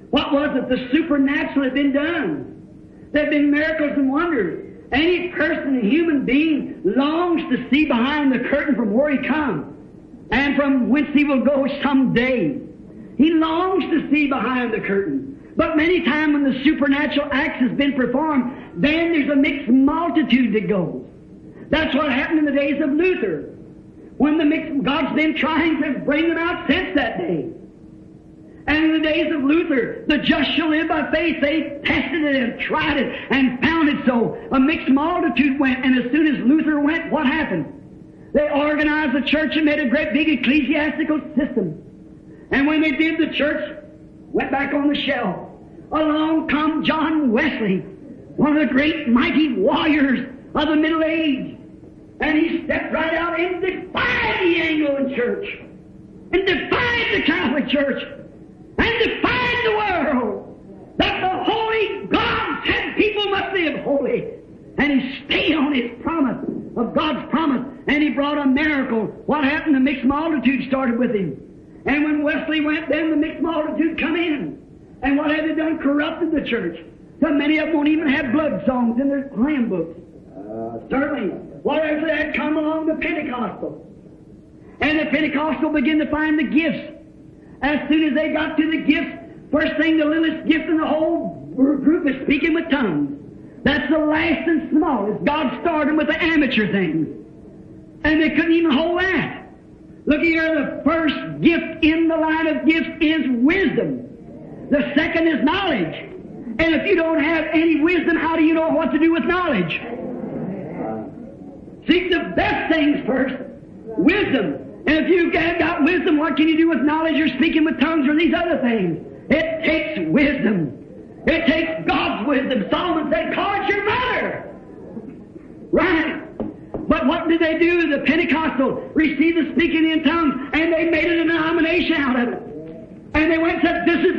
What was it? The supernatural had been done. There had been miracles and wonders. Any person, a human being, longs to see behind the curtain from where he comes and from whence he will go someday. He longs to see behind the curtain. But many times when the supernatural acts has been performed, then there's a mixed multitude that goes. That's what happened in the days of Luther. When God's been trying to bring them out since that day. And in the days of Luther, the just shall live by faith. They tested it and tried it and found it so. A mixed multitude went, and as soon as Luther went, what happened? They organized the church and made a great big ecclesiastical system. And when they did, the church went back on the shelf. Along come John Wesley, one of the great mighty warriors of the Middle Age. And he stepped right out and defied the Anglican Church, and defied the Catholic Church, and defied the world, that the holy God said people must live holy. And he stayed on his promise, of God's promise, and he brought a miracle. What happened? The mixed multitude started with him. And when Wesley went, then the mixed multitude come in. And what have they done? Corrupted the church. So many of them won't even have blood songs in their hymn books. Certainly. Whatever they had come along the Pentecostal. And the Pentecostal began to find the gifts. As soon as they got to the gifts, first thing, the littlest gift in the whole group is speaking with tongues. That's the last and smallest. God started with the amateur things. And they couldn't even hold that. Look here, the first gift in the line of gifts is wisdom. The second is knowledge. And if you don't have any wisdom, how do you know what to do with knowledge? Seek the best things first. Wisdom. And if you've got wisdom, what can you do with knowledge or speaking with tongues or these other things? It takes wisdom. It takes God's wisdom. Solomon said, call it your mother. Right. But what did they do? The Pentecostal received the speaking in tongues, and they made a denomination out of it. And they went and said, this is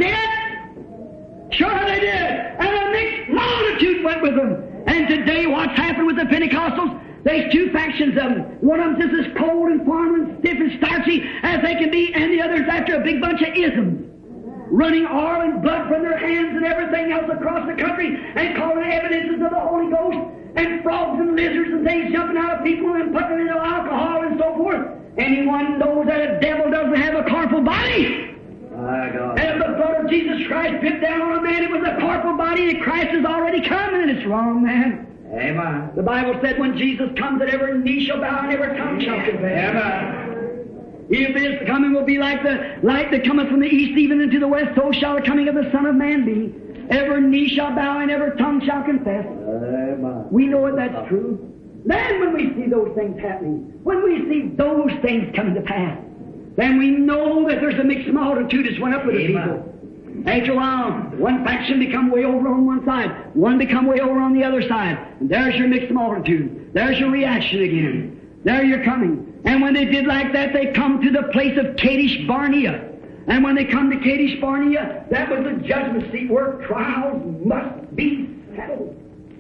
it? Sure they did. And a mixed multitude went with them. And today what's happened with the Pentecostals? There's two factions of them. One of them is as cold and firm and stiff and starchy as they can be, and the other's after a big bunch of isms. Running oil and blood from their hands and everything else across the country and calling evidences of the Holy Ghost and frogs and lizards and things jumping out of people and putting them into alcohol and so forth. Anyone knows that a devil doesn't have a corporal body. And if the blood of Jesus Christ dripped down on a man, it was a corporal body, and Christ is already coming, and it's wrong, man. Amen. The Bible said when Jesus comes that every knee shall bow and every tongue shall confess. Amen. If his coming will be like the light that cometh from the east even into the west, so shall the coming of the Son of Man be. Every knee shall bow and every tongue shall confess. Amen. We know that that's true. Then when we see those things happening, when we see those things coming to pass, then we know that there's a mixed multitude that's went up with the people. After a while, one faction become way over on one side, one become way over on the other side. And there's your mixed multitude. There's your reaction again. There you're coming. And when they did like that, they come to the place of Kadesh Barnea. And when they come to Kadesh Barnea, that was the judgment seat where trials must be settled.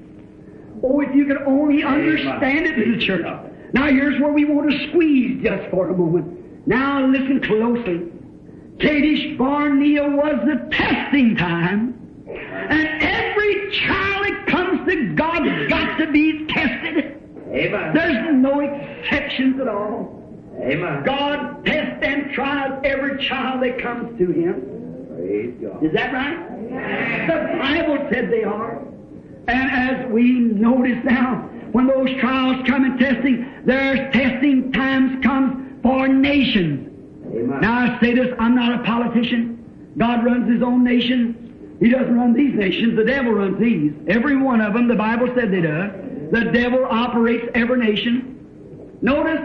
Oh, if you could only understand it in the church. Now here's where we want to squeeze just for a moment. Now listen closely. Kadesh Barnea was the testing time. And every child that comes to God has got to be tested. Amen. There's no exceptions at all. Amen. God tests and tries every child that comes to Him. Praise God. Is that right? The Bible said they are. And as we notice now, when those trials come in testing, there's testing times comes for nations. Amen. Now I say this, I'm not a politician. God runs His own nation. He doesn't run these nations. The devil runs these. Every one of them, the Bible said they do. The devil operates every nation. Notice,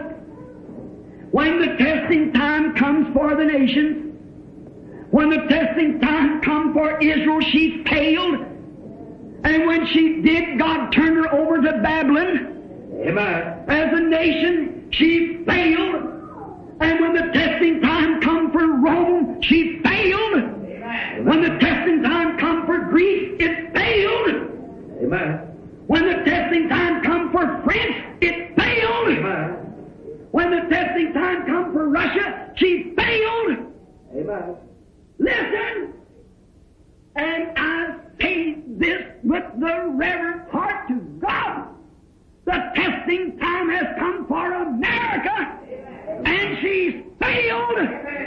when the testing time comes for the nations, when the testing time come for Israel, she failed. And when she did, God turned her over to Babylon. Amen. As a nation, she failed. And when the testing time come for Rome, she failed. Amen. When the testing time come for Greece, it failed. Amen. When the testing time come for France, it failed. Amen. When the testing time come for Russia, she failed. Amen. Listen. And I say this with the reverent heart to God. The testing time has come for America, and she's failed.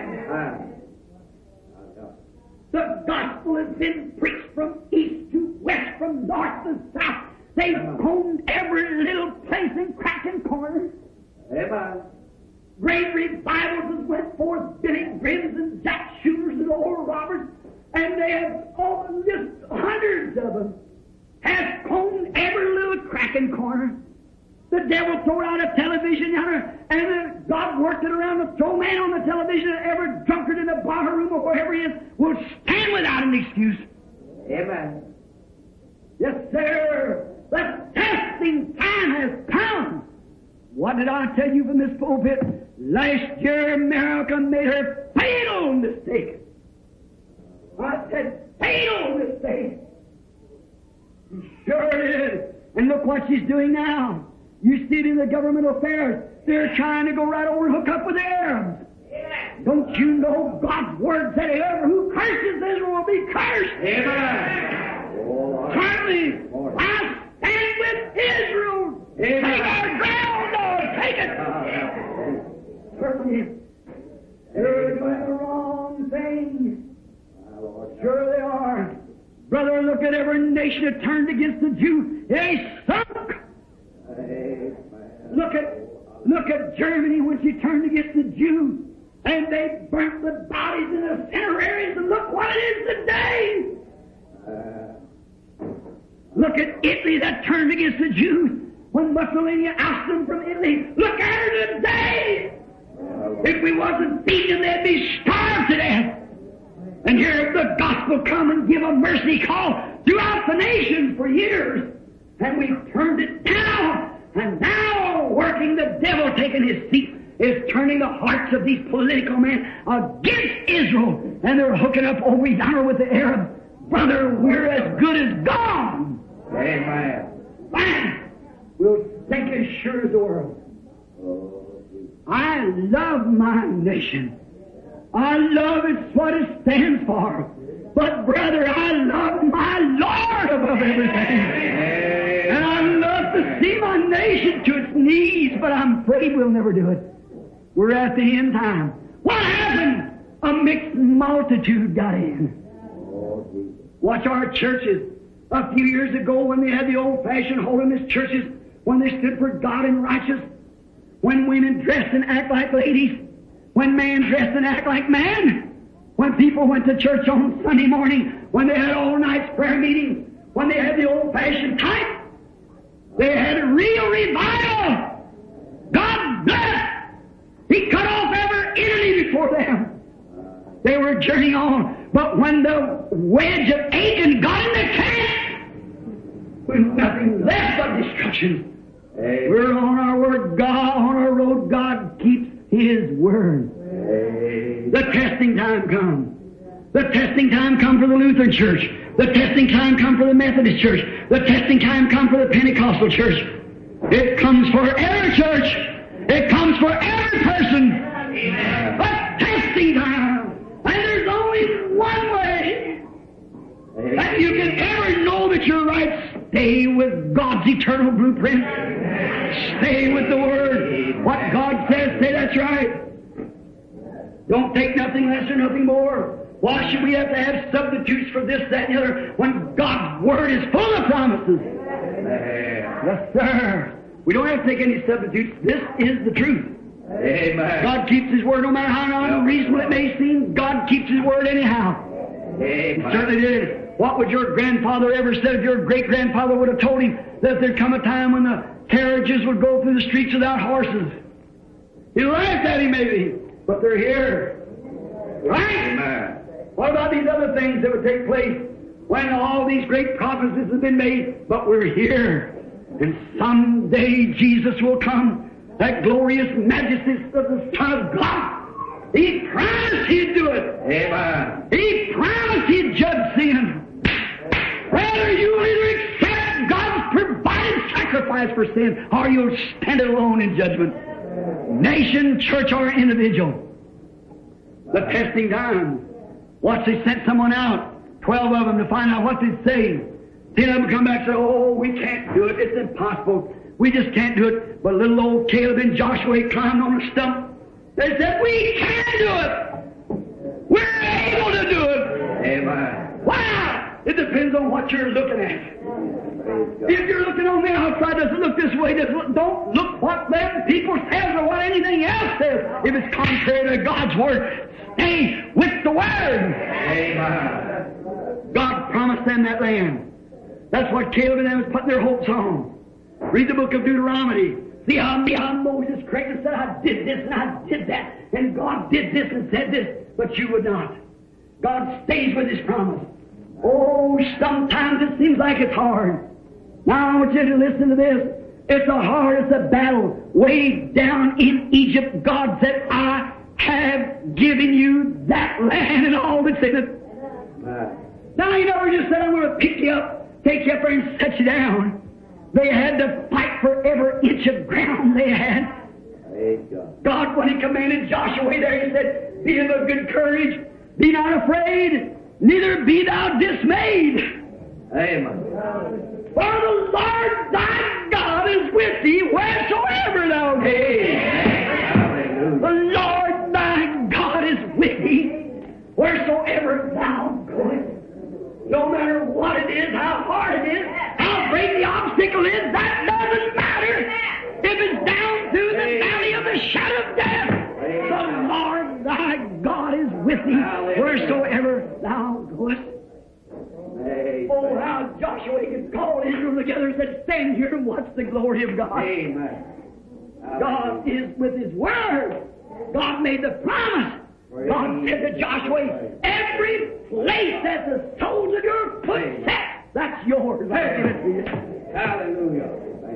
The gospel has been preached from east to west, from north to south. They've combed every little place and crack and corner. Amen. Great revivals has went forth, Billy Grahams and Jack Shooters and Oral Roberts, and they have just hundreds of them have combed every little crack and corner. The devil threw out a television yonder, and God worked it around to throw man on the television, and every drunkard in the bar room or wherever he is will stand without an excuse. Amen. Yes, sir. The testing time has come. What did I tell you from this pulpit? Last year, America made her fatal mistake. I said, fatal mistake. She sure is. And look what she's doing now. You see it in the government affairs. They're trying to go right over and hook up with the Arabs. Don't you know God's word said, whoever who curses Israel will be cursed? Amen. Certainly, I stand with Israel. Amen. Take our ground, Lord. Take it. Certainly, they're doing the wrong thing. Sure they are. Brother, look at every nation that turned against the Jew. They sunk. Look at Germany when she turned against the Jews, and they burnt the bodies in the cemeteries, and look what it is today. Look at Italy that turned against the Jews when Mussolini ousted them from Italy. Look at her today. If we wasn't beaten, they'd be starved to death. And here the gospel come and give a mercy call throughout the nations for years. And we've turned it down. And now, working, the devil taking his seat is turning the hearts of these political men against Israel. And they're hooking up over yonder with the Arabs. Brother, we're as good as gone. Amen. Fine. We'll sink as sure as the world. I love my nation. I love it's what it stands for. But, brother, I love my Lord above everything. And I love to see my nation to its knees, but I'm afraid we'll never do it. We're at the end time. What happened? A mixed multitude got in. Watch our churches. A few years ago when they had the old-fashioned holiness churches, when they stood for God and righteous, when women dressed and act like ladies, when man dressed and act like man, when people went to church on Sunday morning, when they had all-night prayer meetings, when they had the old-fashioned type, they had a real revival. God bless. He cut off every enemy before them. They were journeying on. But when the wedge of Achan got in the camp, with nothing left but destruction, we're on our word. God, on our road, God keeps His word. The testing time comes. The testing time comes for the Lutheran Church. The testing time comes for the Methodist Church. The testing time comes for the Pentecostal Church. It comes for every church. It comes for every person. The testing time. And there's only one way that you can ever know that you're right. Stay with God's eternal blueprint. Stay with the Word. What God says, say that's right. Don't take nothing less or nothing more. Why should we have to have substitutes for this, that, and the other when God's Word is full of promises? Yes, sir. We don't have to take any substitutes. This is the truth. Amen. God keeps His Word no matter how unreasonable it may seem. God keeps His Word anyhow. He certainly did. What would your grandfather ever said if your great-grandfather would have told him that there'd come a time when the carriages would go through the streets without horses? He laughed at him maybe, but they're here. Right? Amen. What about these other things that would take place when all these great prophecies have been made? But we're here. And someday Jesus will come, that glorious majesty of the Son of God. He promised He'd do it. Amen. He promised He'd judge sin. Whether you'll either accept God's provided sacrifice for sin, or you'll stand alone in judgment. Nation, church, or individual. The testing time. Once they sent someone out, 12 of them to find out what they'd say. 10 of them come back and say, oh, we can't do it. It's impossible. We just can't do it. But little old Caleb and Joshua climbed on a stump. They said, we can do it. We're able to do it. Amen. Wow! It depends on what you're looking at. If you're looking on the outside, doesn't look this way. Don't look what them people says or what anything else says. If it's contrary to God's Word, stay with the Word. Amen. God promised them that land. That's what Caleb and them was putting their hopes on. Read the book of Deuteronomy. See how Moses cried and said, I did this and I did that. And God did this and said this, but you would not. God stays with His promise. Oh, sometimes it seems like it's hard. Now I want you to listen to this. It's a hard, it's a battle. Way down in Egypt, God said, I have given you that land and all that's in it. Now He never just said, I'm going to pick you up, take you up there and set you down. They had to fight for every inch of ground they had. God, when He commanded Joshua there, He said, be of a good courage, be not afraid, neither be thou dismayed. Amen. For the Lord thy God is with thee wheresoever thou goest. Hallelujah. The Lord thy God is with thee wheresoever thou goest. No matter what it is, how hard it is, how great the obstacle is, that doesn't matter. If it's down through the valley of the shadow of death, the Lord thy God is with thee wheresoever thou goest. Oh, how Joshua could call Israel together and said, stand here and watch the glory of God. Amen. God is with His Word. God made the promise. God said to Joshua, every place that the soles of your foot set, that's yours. I'll give it to you. Hallelujah.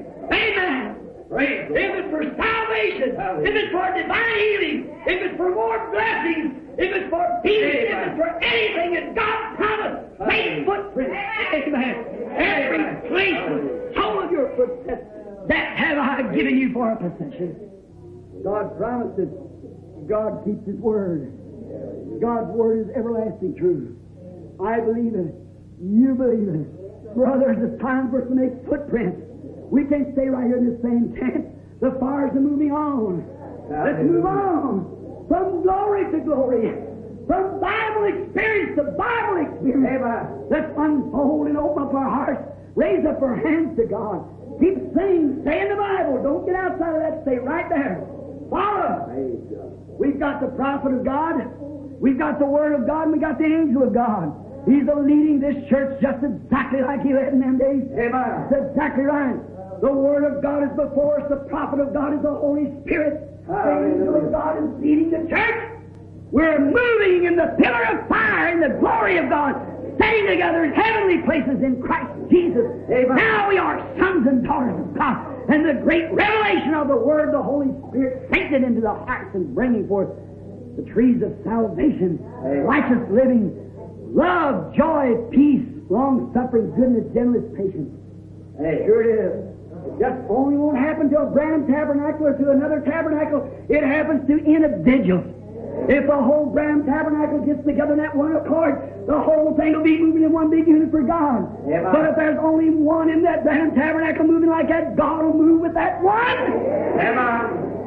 Amen. If it's for salvation, if it's for divine healing, if it's for more blessings, if it's for peace, if it's for anything that God promised, make footprints. Amen. Every place the sole of your foot sets, that have I given you for a possession. God promised it. God keeps His Word. God's Word is everlasting truth. I believe it. You believe it. Brothers, it's time for us to make footprints. We can't stay right here in this same tent. The fires are moving on. Let's move on. From glory to glory. From Bible experience to Bible experience. Let's unfold and open up our hearts. Raise up our hands to God. Keep singing. Stay in the Bible. Don't get outside of that. Stay right there. Follow. We've got the prophet of God. We've got the Word of God. And we got the angel of God. He's leading this church just exactly like He led in them days. Amen. That's exactly right. The Word of God is before us. The prophet of God is the Holy Spirit. The angel of God is leading the church. We're moving in the pillar of fire in the glory of God, staying together in heavenly places in Christ Jesus. Amen. Now we are sons and daughters of God. And the great revelation of the Word, the Holy Spirit, sinking into the hearts and bringing forth the trees of salvation, righteous living, love, joy, peace, long-suffering, goodness, gentleness, patience. Sure it is. It just only won't happen to a Branham tabernacle or to another tabernacle. It happens to individuals. If the whole Branham tabernacle gets together in that one accord, the whole thing will be moving in one big unit for God. Amen. But if there's only one in that Branham tabernacle moving like that, God will move with that one. Amen.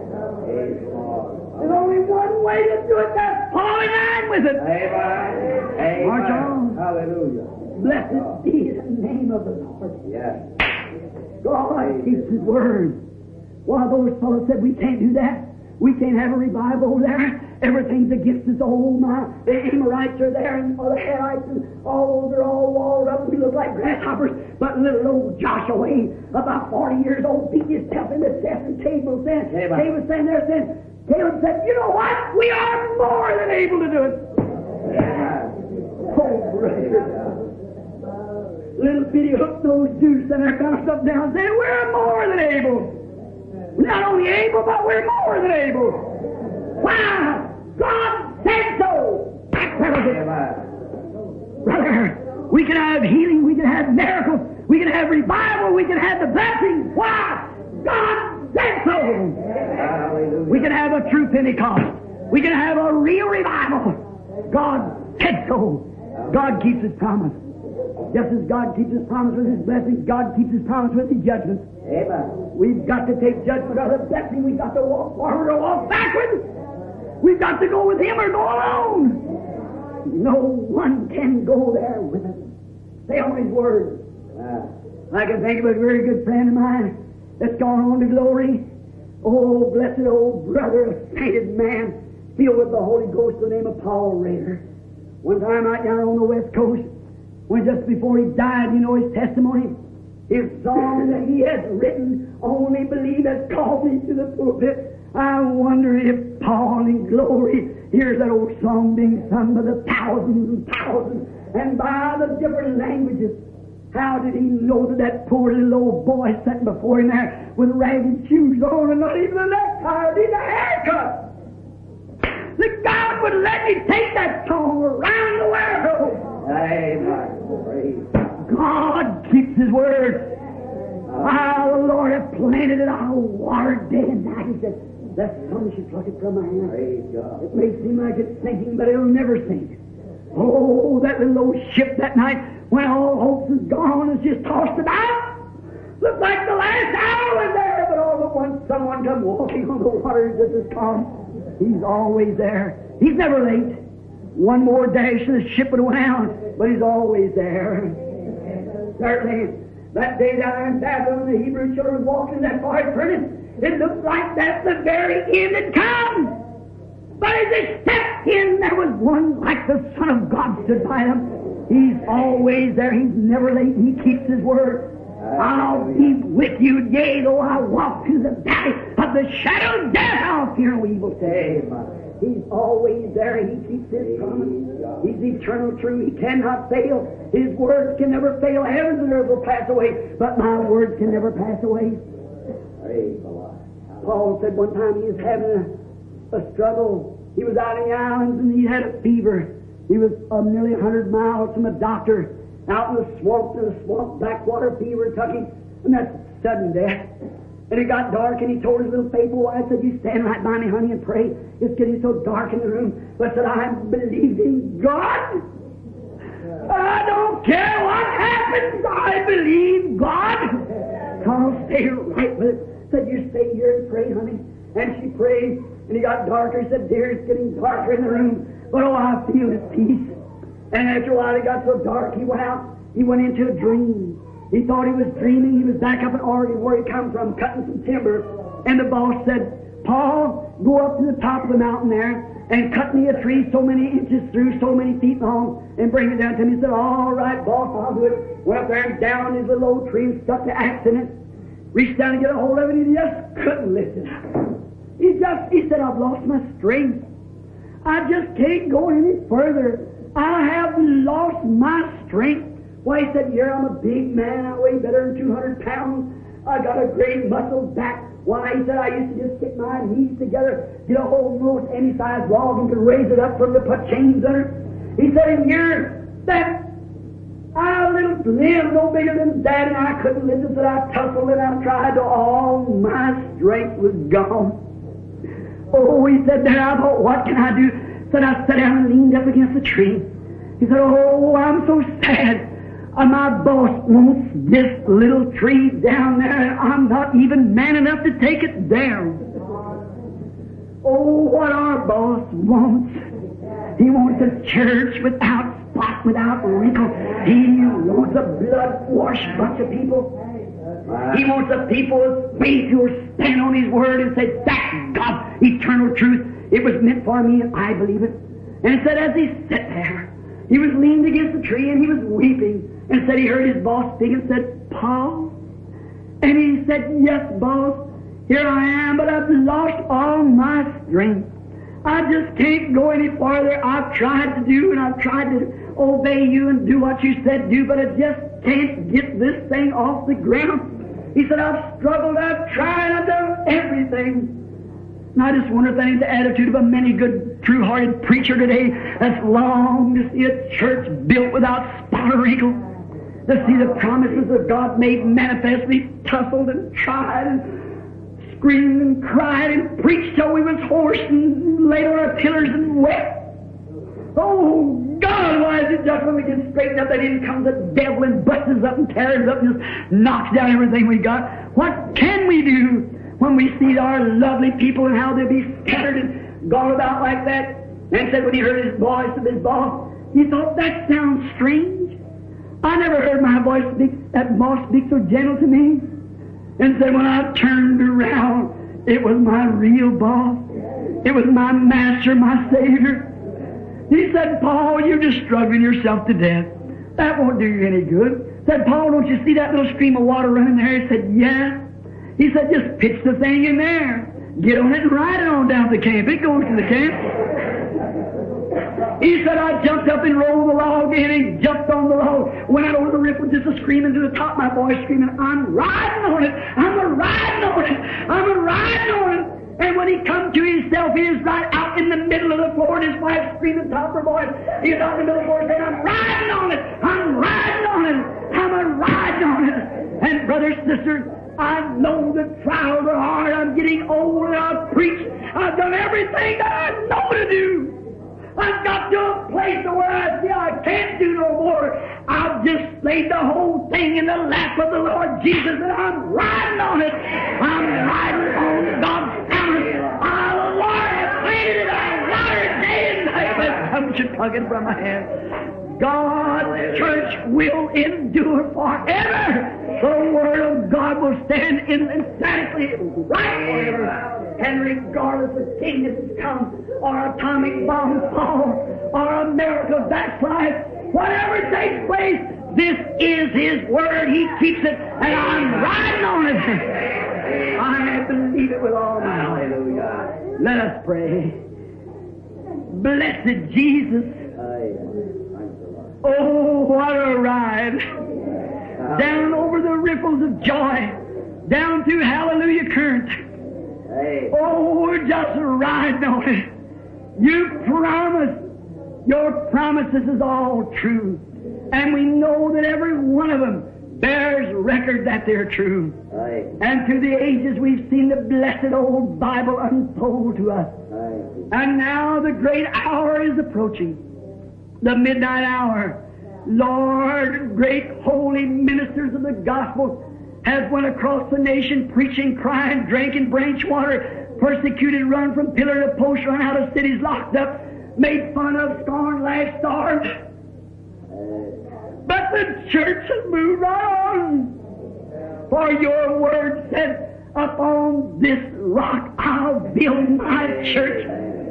There's only one way to do it. That's fall in line with it. Amen. March on. Hallelujah. Blessed be the name of the Lord. Yes. God keeps His Word. Why, those fellows said, we can't do that. We can't have a revival over there. Everything's against us. Oh, my. The Amorites are there, and all the Hittites, and all those are all walled up. We look like grasshoppers. But little old Joshua, about 40 years old, beat himself in the chest, and Caleb was saying there, saying, Caleb said, you know what? We are more than able to do it. Oh, brother. Little bitty hook-nosed Jews sent their kind of stuff down and said, we're more than able. We're not only able, but we're more than able. Why? God said so. That's brother, we can have healing, we can have miracles, we can have revival, we can have the blessings. Why? God said so. We can have a true Pentecost. We can have a real revival. God said so. God keeps His promise. Just as God keeps His promise with His blessings, God keeps His promise with His judgments. Amen. We've got to take judgment of the blessing. We've got to walk forward or walk backward. We've got to go with Him or go alone. No one can go there with us. Stay on His Word. I can think of a very good friend of mine that's gone on to glory. Oh, blessed old brother, a sainted man, filled with the Holy Ghost, the name of Paul Rader. One time out down on the West Coast, when just before he died, you know his testimony, his song that he has written, Only Believe, has called me to the pulpit. I wonder if Paul in glory hears that old song being sung by the thousands and thousands and by the different languages. How did he know that that poor little old boy sitting before him there with ragged shoes on and not even a necktie or even a haircut? That God would let me take that song around the world. Amen. God keeps His Word. The Lord has planted it. I'll water day and night. He said, that sun should pluck it from my hand. Praise God. It may seem like it's sinking, but it'll never sink. Oh, that little old ship that night, when all hope is gone, is just tossed about. Looked like the last hour was there, but all at once someone come walking on the water just as calm. He's always there. He's never late. One more dash and the ship would have went out, but He's always there. Certainly, that day down there in Babylon, the Hebrew children walking in that fire furnace, it looked like that's the very end had come. But as they stepped in, there was one like the Son of God stood by them. He's always there. He's never late. He keeps His Word. I'll be with you, yea, though I walk through the valley of the shadow of death, I'll fear no evil. He's always there. He keeps His promise. He's eternal true. He cannot fail. His words can never fail. Heavens and earth will pass away, but my words can never pass away. Praise the Lord. Paul said one time he was having a struggle. He was out in the islands and he had a fever. He was nearly 100 miles from a doctor out in the swamp, backwater fever took him, and that's sudden death. And it got dark, and he told his little faithful wife, said, you stand right by me, honey, and pray. It's getting so dark in the room. But said, I believe in God. I don't care what happens. I believe God. I'll stay right with it. Said, you stay here and pray, honey. And she prayed, and it got darker. He said, dear, it's getting darker in the room. But oh, I feel His peace. And after a while, it got so dark, he went out. He went into a dream. He thought he was dreaming. He was back up in Oregon where he come from, cutting some timber. And the boss said, Paul, go up to the top of the mountain there and cut me a tree so many inches through, so many feet long, and bring it down to me. He said, all right, boss, I'll do it. Went up there and down his little old tree and stuck the axe in it. Reached down to get a hold of it, and he just couldn't lift it up. He said, I've lost my strength. I just can't go any further. I have lost my strength. Why, he said, here I'm a big man. I weigh better than 200 pounds. I got a great muscle back. Why, he said, I used to just stick my knees together, get a hold of most any size log and could raise it up from to put chains under. He said, and here, that I little limb no bigger than that, and I couldn't lift it, but I tussled and I tried till all my strength was gone. Oh, he said, there, I thought, what can I do? Said, I sat down and leaned up against the tree. He said, oh, I'm so sad. My boss wants this little tree down there, and I'm not even man enough to take it down. Oh, what our boss wants. He wants a church without spot, without wrinkle. He wants a blood-washed bunch of people. He wants a people of faith who will stand on His Word and say, that's God's eternal truth. It was meant for me, and I believe it. And it said, as he sat there, he was leaned against the tree, and he was weeping. And said he heard his boss speak and said, Paul? And he said, yes, boss, here I am, but I've lost all my strength. I just can't go any farther. I've tried to do, and I've tried to obey you and do what you said do, but I just can't get this thing off the ground. He said, I've struggled, I've tried, I've done everything. And I just wonder if that ain't the attitude of a many good, true-hearted preacher today that's longed to see a church built without spot or wrinkle, to see the promises of God made manifestly, tussled and tried and screamed and cried and preached till we was hoarse and laid on our pillars and wept. Oh, God, why is then just when we get straightened up, then in comes the devil and busts us up and tears us up and just knocks down everything we got. What can we do when we see our lovely people and how they'll be scattered and gone about like that? And said when he heard his voice of his boss, he thought, that sounds strange. I never heard my voice speak, that boss speak so gentle to me. And said when I turned around, it was my real boss. It was my master, my Savior. He said, Paul, you're just struggling yourself to death. That won't do you any good. Said, Paul, don't you see that little stream of water running there? He said, yeah. He said, just pitch the thing in there. Get on it and ride it on down to the camp. It goes to the camp. He said, I jumped up and rolled the log in and jumped on the log. Went out over the river just a screaming to the top. My voice screaming, I'm riding on it. I'm a riding on it. I'm a riding on it. And when he come to himself, he is right out in the middle of the floor, and his wife screaming top of her voice. He's out in the middle of the floor saying, I'm riding on it. I'm riding on it. I'm a riding on it. And brothers, sisters, I know the trials are hard. I'm getting old and I've preached. I've done everything that I know to do. I've got to a place where I see I can't do no more. I've just laid the whole thing in the lap of the Lord Jesus, and I'm riding on it. I'm riding on God's hammer. The Lord has planted it. I water it day and night, but some should tug it from my hand. God's church will endure forever. The Word of God will stand emphatically right forever. And regardless of kingdoms come, or atomic bombs fall, or America backslide, whatever takes place, this is His Word. He keeps it, and I'm riding on it. I believe it with all my heart. Let us pray. Blessed Jesus. Oh, what a ride. Down over the ripples of joy, down through Hallelujah Current. Oh, we're just riding on it. You promised. Your promises is all true. And we know that every one of them bears record that they're true. And through the ages we've seen the blessed old Bible unfold to us. And now the great hour is approaching. The midnight hour. Lord, great holy ministers of the gospel has went across the nation preaching, crying, drinking branch water, persecuted, run from pillar to post, run out of cities, locked up, made fun of, scorned, laughed, starved. But the church has moved right on. For your word said, upon this rock I'll build my church,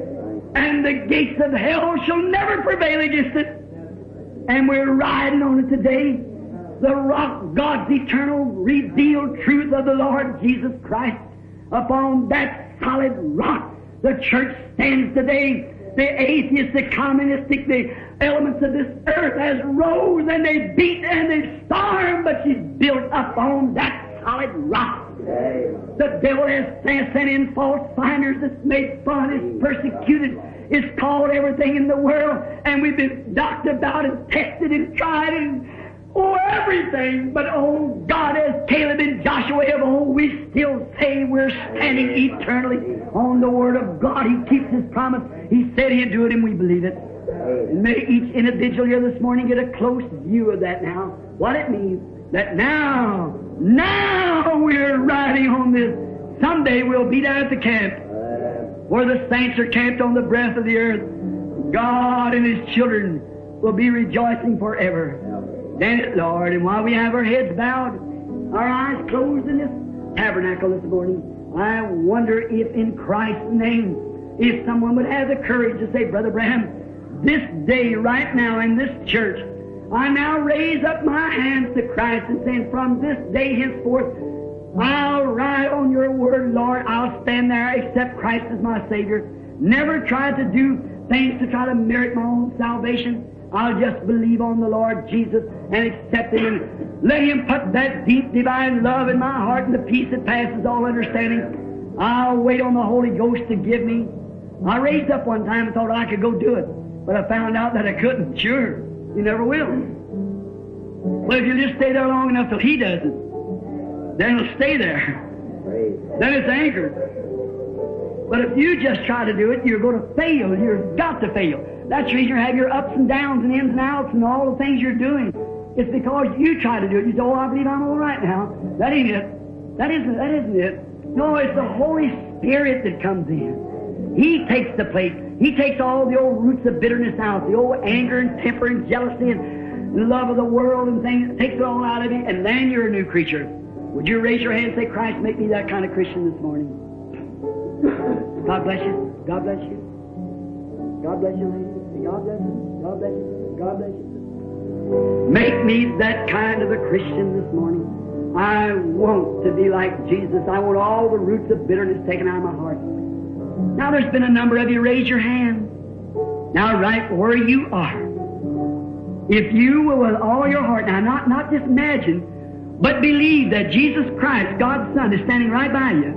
and the gates of hell shall never prevail against it. And we're riding on it today. The rock, God's eternal revealed truth of the Lord Jesus Christ. Upon that solid rock, the church stands today. The atheists, the communistic, the elements of this earth has rose and they beat and they stormed, but she's built upon that solid rock. The devil has sent in false finders that's made fun, is persecuted, is called everything in the world, and we've been knocked about and tested and tried and everything. But oh God, as Caleb and Joshua of old, we still say we're standing eternally on the Word of God. He keeps His promise. He said He'd do it, and we believe it. And may each individual here this morning get a close view of that now. What it means, that now we're riding on this. Someday we'll be down at the camp where the saints are camped on the breadth of the earth. God and His children will be rejoicing forever. Stand it, Lord, and while we have our heads bowed, our eyes closed in this tabernacle this morning, I wonder if in Christ's name, if someone would have the courage to say, Brother Branham, this day, right now, in this church, I now raise up my hands to Christ and saying, from this day henceforth, I'll ride on your word, Lord. I'll stand there, accept Christ as my Savior. Never try to do things to try to merit my own salvation. I'll just believe on the Lord Jesus and accept Him and let Him put that deep divine love in my heart and the peace that passes all understanding. I'll wait on the Holy Ghost to give me. I raised up one time and thought I could go do it, but I found out that I couldn't. Sure, you never will. But if you just stay there long enough till He does it, then it'll stay there. Then it's anchored. But if you just try to do it, you're going to fail. You've got to fail. That's the reason you have your ups and downs and ins and outs and all the things you're doing. It's because you try to do it. You say, oh, I believe I'm all right now. That ain't it. That isn't it. No, it's the Holy Spirit that comes in. He takes the place. He takes all the old roots of bitterness out, the old anger and temper and jealousy and love of the world and things, takes it all out of you, and then you're a new creature. Would you raise your hand and say, Christ, make me that kind of Christian this morning? God bless you. God bless you. God bless you, lady. God bless you. God bless you. God bless you. Make me that kind of a Christian this morning. I want to be like Jesus. I want all the roots of bitterness taken out of my heart. Now there's been a number of you raise your hand. Now right where you are. If you will with all your heart, now not just imagine, but believe that Jesus Christ, God's Son, is standing right by you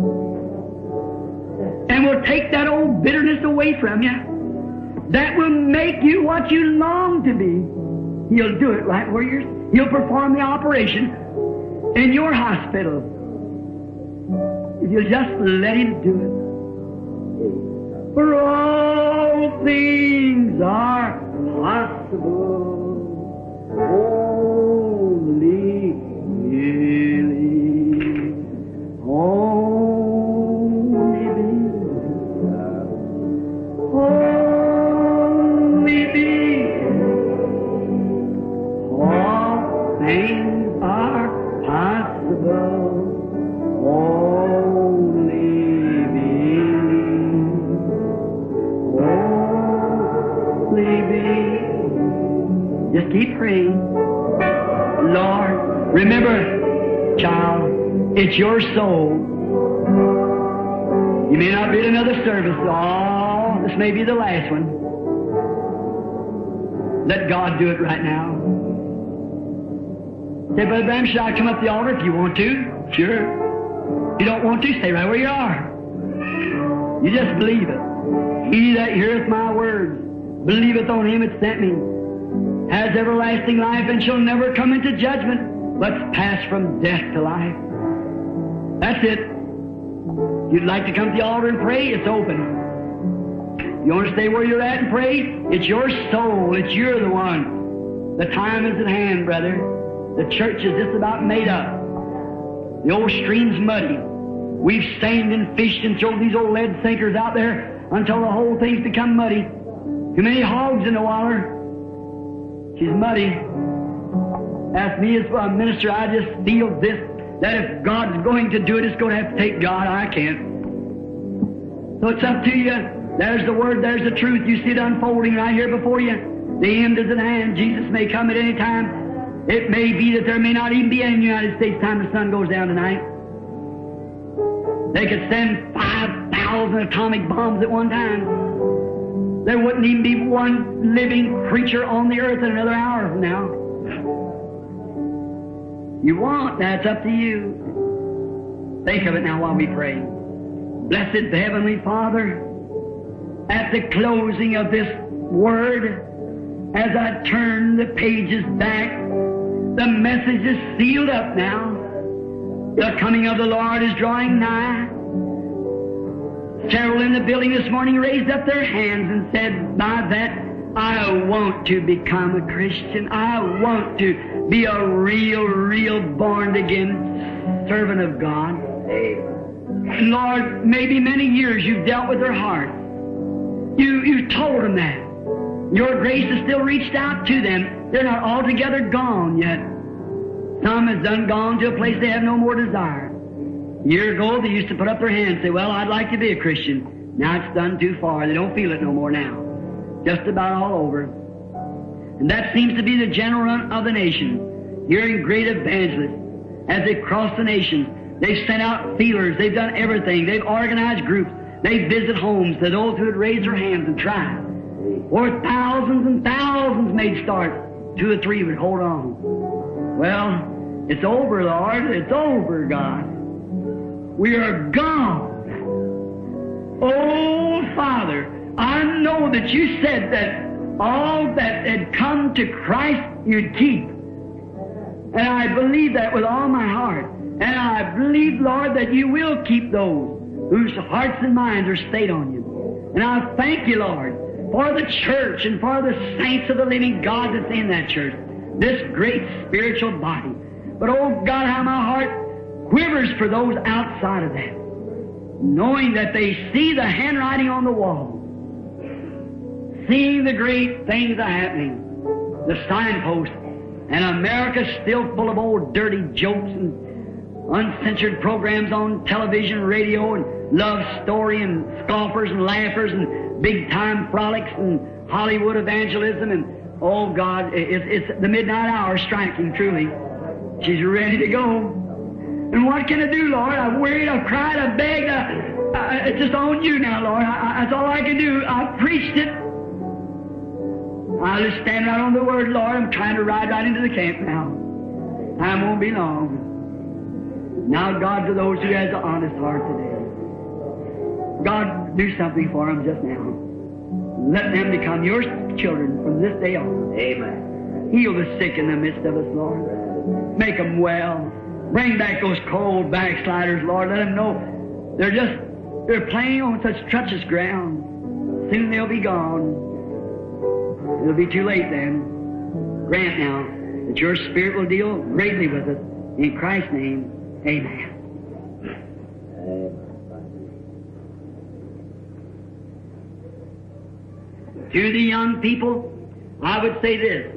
and will take that old bitterness away from you, that will make you what you long to be. He'll do it right where you're. He'll perform the operation in your hospital if you'll just let Him do it. For all things are possible. Only believe. Only believe. Only believe. All things are possible. Only believe. Only believe. Just keep praying. Lord, remember, child, it's your soul. You may not be at another service. Oh, this may be the last one. Let God do it right now. Say, Brother Branham, should I come up the altar if you want to? Sure. If you don't want to, stay right where you are. You just believe it. He that heareth my words, believeth on Him that sent me, has everlasting life and shall never come into judgment, but pass from death to life. That's it. You'd like to come to the altar and pray? It's open. You want to stay where you're at and pray? It's your soul. It's you're the one. The time is at hand, brother. The church is just about made up. The old stream's muddy. We've seined and fished and thrown these old lead sinkers out there until the whole thing's become muddy. Too many hogs in the water. She's muddy. Ask me as a minister, I just feel this, that if God's going to do it, it's going to have to take God. I can't. So it's up to you. There's the Word, there's the truth. You see it unfolding right here before you. The end is at hand. Jesus may come at any time. It may be that there may not even be any in the United States time the sun goes down tonight. They could send 5,000 atomic bombs at one time. There wouldn't even be one living creature on the earth in another hour from now. You want, that's up to you. Think of it now while we pray. Blessed Heavenly Father, at the closing of this Word, as I turn the pages back, the message is sealed up now. The coming of the Lord is drawing nigh. Several in the building this morning raised up their hands and said, by that, I want to become a Christian. I want to be a real born-again servant of God. And Lord, maybe many years you've dealt with their heart. You told them that. Your grace has still reached out to them. They're not altogether gone yet. Some has done gone to a place they have no more desire. A year ago, they used to put up their hands and say, well, I'd like to be a Christian. Now it's done too far. They don't feel it no more now. Just about all over. And that seems to be the general run of the nation. Hearing great evangelists as they cross the nation. They've sent out feelers. They've done everything. They've organized groups. They visit homes to those who would raise their hands and try. Or thousands and thousands may start. 2 or 3 would hold on. Well, it's over, Lord. It's over, God. We are gone. Oh, Father, I know that you said that all that had come to Christ you'd keep. And I believe that with all my heart. And I believe, Lord, that you will keep those whose hearts and minds are stayed on you. And I thank you, Lord, for the church and for the saints of the living God that's in that church, this great spiritual body. But oh God, how my heart quivers for those outside of that, knowing that they see the handwriting on the wall, seeing the great things are happening, the signposts, and America's still full of old dirty jokes and uncensored programs on television, radio, and love story, and scoffers and laughers, and big-time frolics, and Hollywood evangelism, and oh God, it's the midnight hour striking, truly. She's ready to go. And what can I do, Lord? I've worried, I've cried, I've begged. It's just on you now, Lord. That's all I can do. I've preached it. I'll just stand right on the Word, Lord. I'm trying to ride right into the camp now. Time won't be long. Now, God, to those who has an honest heart today, God, do something for them just now. Let them become your children from this day on. Amen. Heal the sick in the midst of us, Lord. Make them well. Bring back those cold backsliders, Lord. Let them know they're playing on such treacherous ground. Soon they'll be gone. It'll be too late then. Grant now that your Spirit will deal greatly with us. In Christ's name, amen. To the young people, I would say this.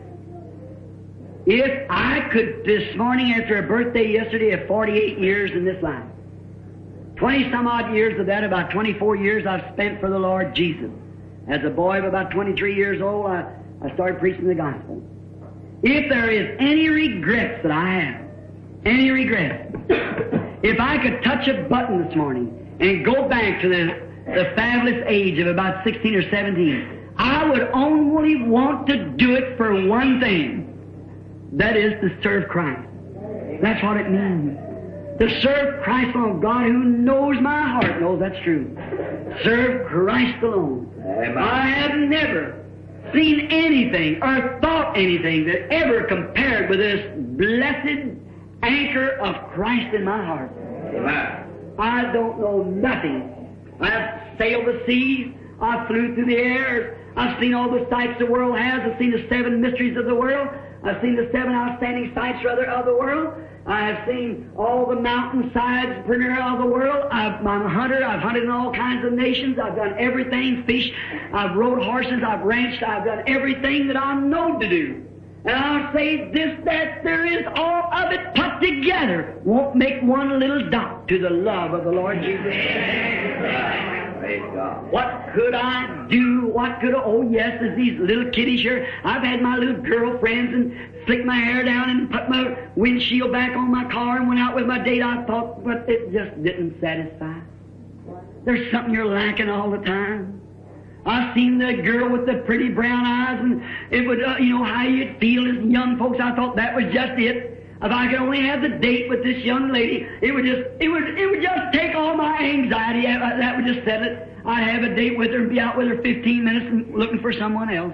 If I could, this morning after a birthday yesterday of 48 years in this life, 20-some-odd years of that, about 24 years I've spent for the Lord Jesus. As a boy of about 23 years old, I started preaching the gospel. If there is any regrets that I have, any regrets, if I could touch a button this morning and go back to the fabulous age of about 16 or 17, I would only want to do it for one thing. That is to serve Christ. That's what it means. To serve Christ alone. God who knows my heart knows that's true. Serve Christ alone. Amen. I have never seen anything or thought anything that ever compared with this blessed anchor of Christ in my heart. Amen. I don't know nothing. I've sailed the seas. I flew through the air. I've seen all the sights the world has. I've seen the 7 mysteries of the world. I've seen the 7 outstanding sights, rather, of the world. I have seen all the mountainsides, premier of the world. I'm a hunter. I've hunted in all kinds of nations. I've done everything, fished. I've rode horses. I've ranched. I've done everything that I know to do. And I'll say this, that there is all of it put together won't make one little dot to the love of the Lord Jesus Christ. Praise God. What could I do? Oh yes, there's these little kiddies here. I've had my little girlfriends and slicked my hair down and put my windshield back on my car and went out with my date. I thought, but it just didn't satisfy. There's something you're lacking all the time. I've seen the girl with the pretty brown eyes, and it would, how you'd feel as young folks. I thought that was just it. If I could only have the date with this young lady, it would just take all my anxiety. That would just settle it. I'd have a date with her and be out with her 15 minutes and looking for someone else.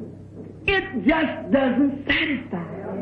It just doesn't satisfy.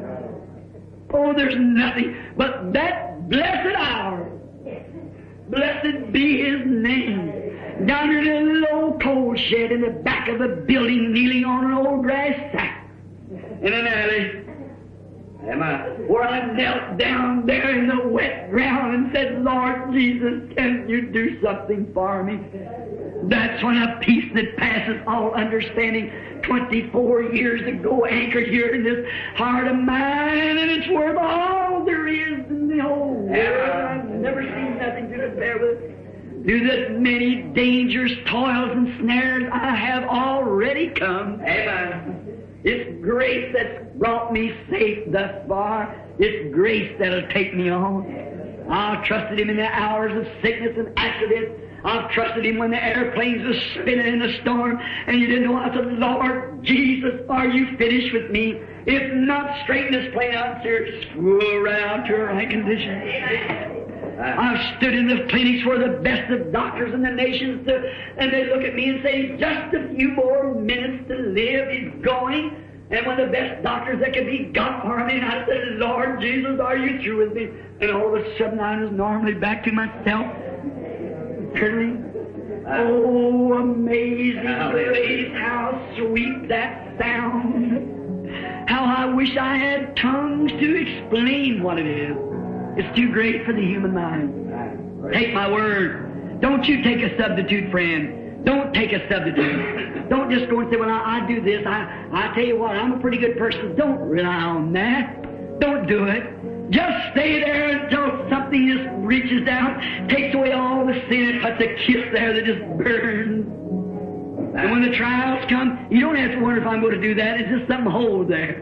Oh, there's nothing but that blessed hour. Blessed be His name. Down in a little old coal shed in the back of the building, kneeling on an old grass sack in an alley. Amen. Where I knelt down there in the wet ground and said, Lord Jesus, can you do something for me? That's when a peace that passes all understanding 24 years ago anchored here in this heart of mine, and it's worth all there is in the whole world. I've never seen nothing to compare with it. Through the many dangers, toils, and snares I have already come. Amen. It's grace that's brought me safe thus far. It's grace that'll take me on. I've trusted Him in the hours of sickness and accident. I've trusted Him when the airplanes were spinning in a storm and you didn't know. I said, Lord Jesus, are you finished with me? If not, straighten this plane out here, screw around to a right condition. I've stood in the clinics where the best of doctors in the nations, and they look at me and say, just a few more minutes to live is going. And when the best doctors that can be got for me, and I said, Lord Jesus, are you through with me? And all of a sudden I was normally back to myself. Certainly. Oh, amazing Hallelujah. grace, how sweet that sound. How I wish I had tongues to explain what it is. It's too great for the human mind. Take my word. Don't you take a substitute, friend. Don't take a substitute. Don't just go and say, well, I do this. I tell you what, I'm a pretty good person. Don't rely on that. Don't do it. Just stay there until something just reaches down, takes away all the sin, and puts a kiss there that just burns. And when the trials come, you don't have to wonder if I'm going to do that. It's just something holds there.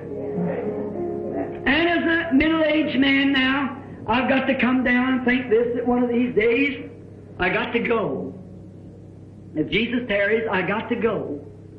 And as a middle-aged man now, I've got to come down and think this, that one of these days, I got to go. If Jesus tarries, I got to go.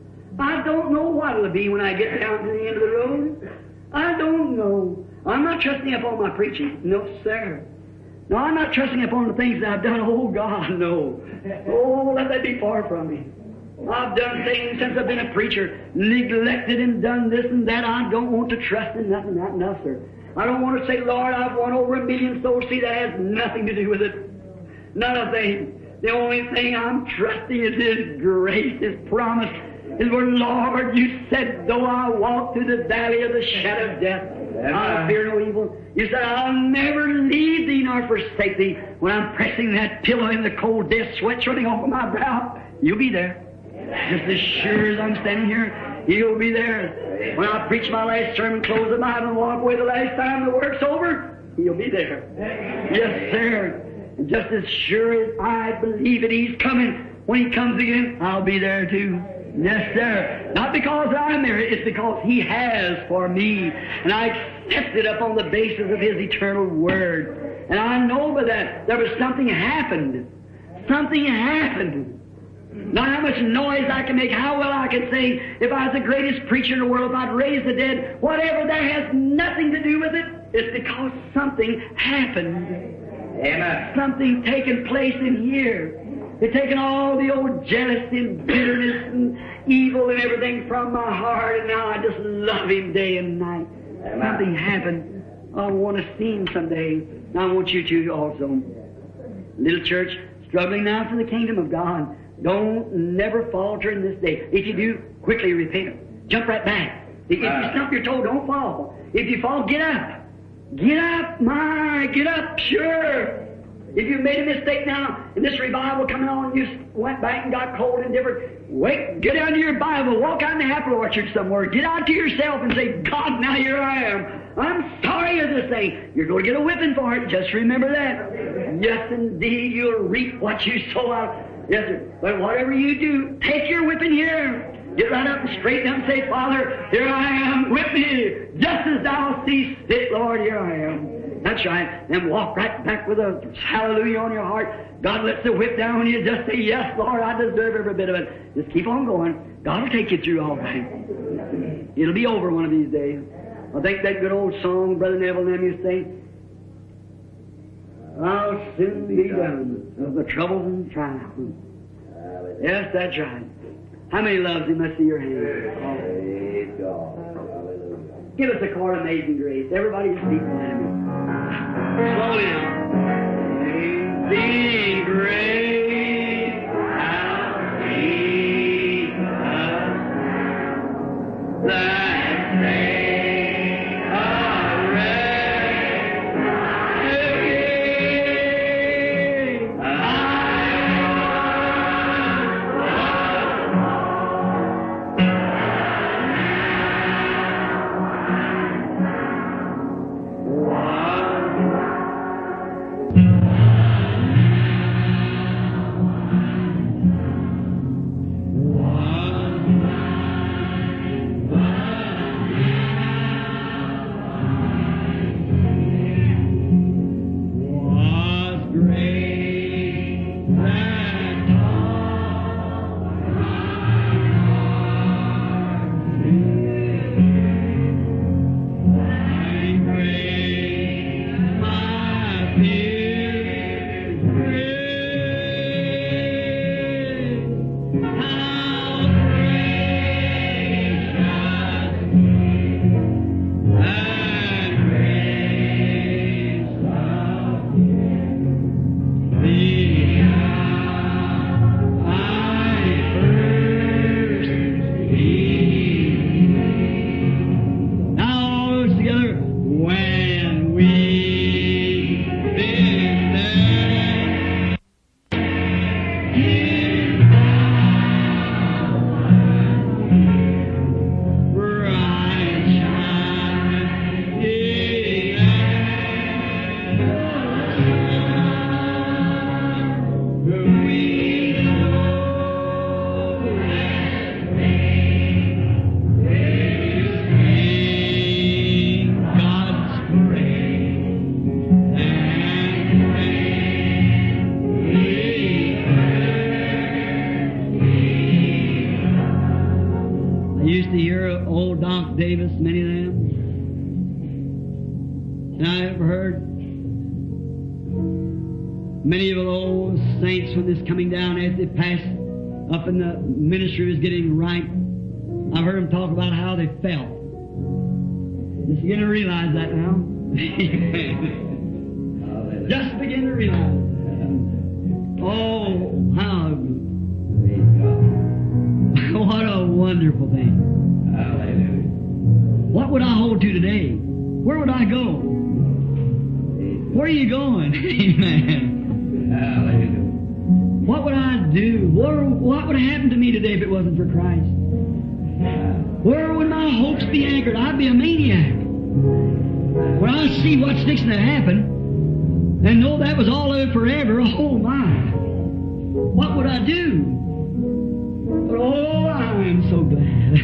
I don't know what it'll be when I get down to the end of the road. I don't know. I'm not trusting upon my preaching. No, sir. No, I'm not trusting upon the things that I've done. Oh, God, no. Oh, let that be far from me. I've done things since I've been a preacher, neglected and done this and that. I don't want to trust in nothing, not enough, sir. I don't want to say, Lord, I've won over 1 million souls. See, that has nothing to do with it. None of thing. The only thing I'm trusting is His grace, His promise. Is where, Lord, you said, though I walk through the valley of the shadow of death, I'll fear no evil. You said, I'll never leave thee nor forsake thee. When I'm pressing that pillow in the cold death, sweat's running off of my brow, you'll be there. Just as sure as I'm standing here, you'll be there. When I preach my last sermon, close the Bible and walk away the last time the work's over, you'll be there. Yes, sir. And just as sure as I believe it, He's coming. When He comes again, I'll be there too. Yes, sir. Not because I'm there, it's because He has for me. And I accept it upon the basis of His eternal Word. And I know by that there was something happened. Something happened. Not how much noise I can make, how well I can sing. If I was the greatest preacher in the world, if I'd raise the dead, whatever, that has nothing to do with it. It's because something happened. Amen. Something taken place in here. They've taken all the old jealousy and bitterness and evil and everything from my heart, and now I just love Him day and night. Amen. Something happened. I want to see Him someday. And I want you to also. Little church, struggling now for the kingdom of God. Don't never falter in this day. If you do, quickly repent. Jump right back. If you stump your toe, don't fall. If you fall, get up. Get up, get up, sure. If you've made a mistake now, in this revival coming on, you went back and got cold and different, wait, get out to your Bible, walk out in the apple orchard somewhere, get out to yourself and say, God, now here I am. I'm sorry of this thing. You're going to get a whipping for it. Just remember that. Yes, indeed, you'll reap what you sow out. Yes, sir. But whatever you do, take your whipping here. Get right up and straighten up and say, Father, here I am, whip me. Just as thou seest fit, Lord, here I am. That's right. Then walk right back with a hallelujah on your heart. God lets the whip down on you. Just say, yes, Lord, I deserve every bit of it. Just keep on going. God will take you through all right. It'll be over one of these days. I think that good old song Brother Neville and them used to sing, I'll soon be done of the troubles and trials. Yes, that's right. How many loves Him? Let's see your hand. Praise God. Hallelujah. Give us a chord, Amazing Grace. Everybody just speak behind me. Slowly now. Amazing grace, how sweet the sound that saved a wretch like me. to hear old Doc Davis, many of them. And I have heard many of those saints when this coming down as they passed up in the ministry was getting right. I've heard them talk about how they felt. Just begin to realize that now. Just begin to realize it. Oh, how what a wonderful thing. Hallelujah. What would I hold to today? Where would I go? Where are you going? Amen. Hallelujah. What would I do? What would happen to me today if it wasn't for Christ? Where would my hopes be anchored? I'd be a maniac. When I see what's fixing to happen and know that was all of it forever, oh my, what would I do? But oh, I'm so glad.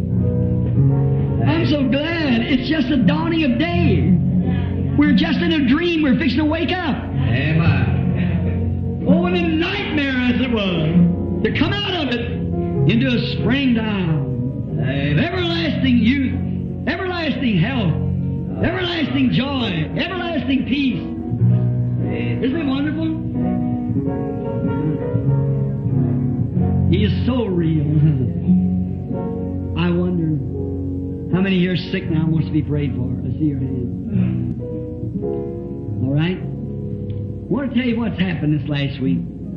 I'm so glad. It's just the dawning of day. We're just in a dream. We're fixing to wake up. Amen. Oh, in a nightmare as it was, to come out of it into a springtime. Everlasting youth, everlasting health, everlasting joy, everlasting peace. Isn't it wonderful? He is so real. I wonder how many here are sick now and wants to be prayed for. I see your hand. All right? I want to tell you what's happened this last week.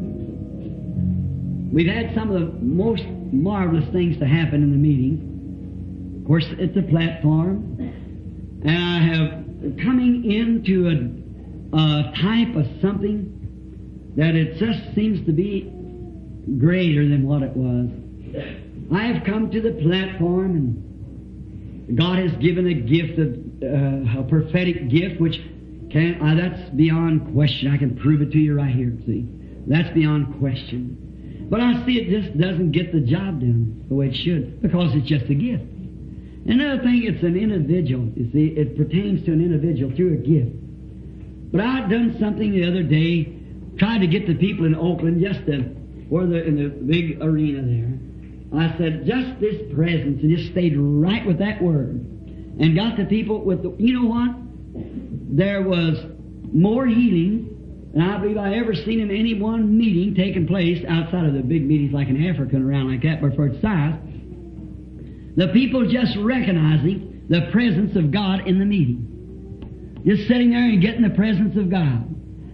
We've had some of the most marvelous things to happen in the meeting. Of course, it's a platform. And I have coming into a type of something that it just seems to be greater than what it was. I have come to the platform, and God has given a gift of a prophetic gift, which that's beyond question. I can prove it to you right here. See, that's beyond question. But I see it just doesn't get the job done the way it should, because it's just a gift. Another thing, it's an individual. You see, it pertains to an individual through a gift. But I'd done something the other day, tried to get the people in Oakland just to, in the big arena there. I said, just this presence, and just stayed right with that word. And got the people with the, you know what? There was more healing than I believe I ever seen in any one meeting taking place outside of the big meetings like in Africa and around like that, but for its size. The people just recognizing the presence of God in the meeting. Just sitting there and getting the presence of God.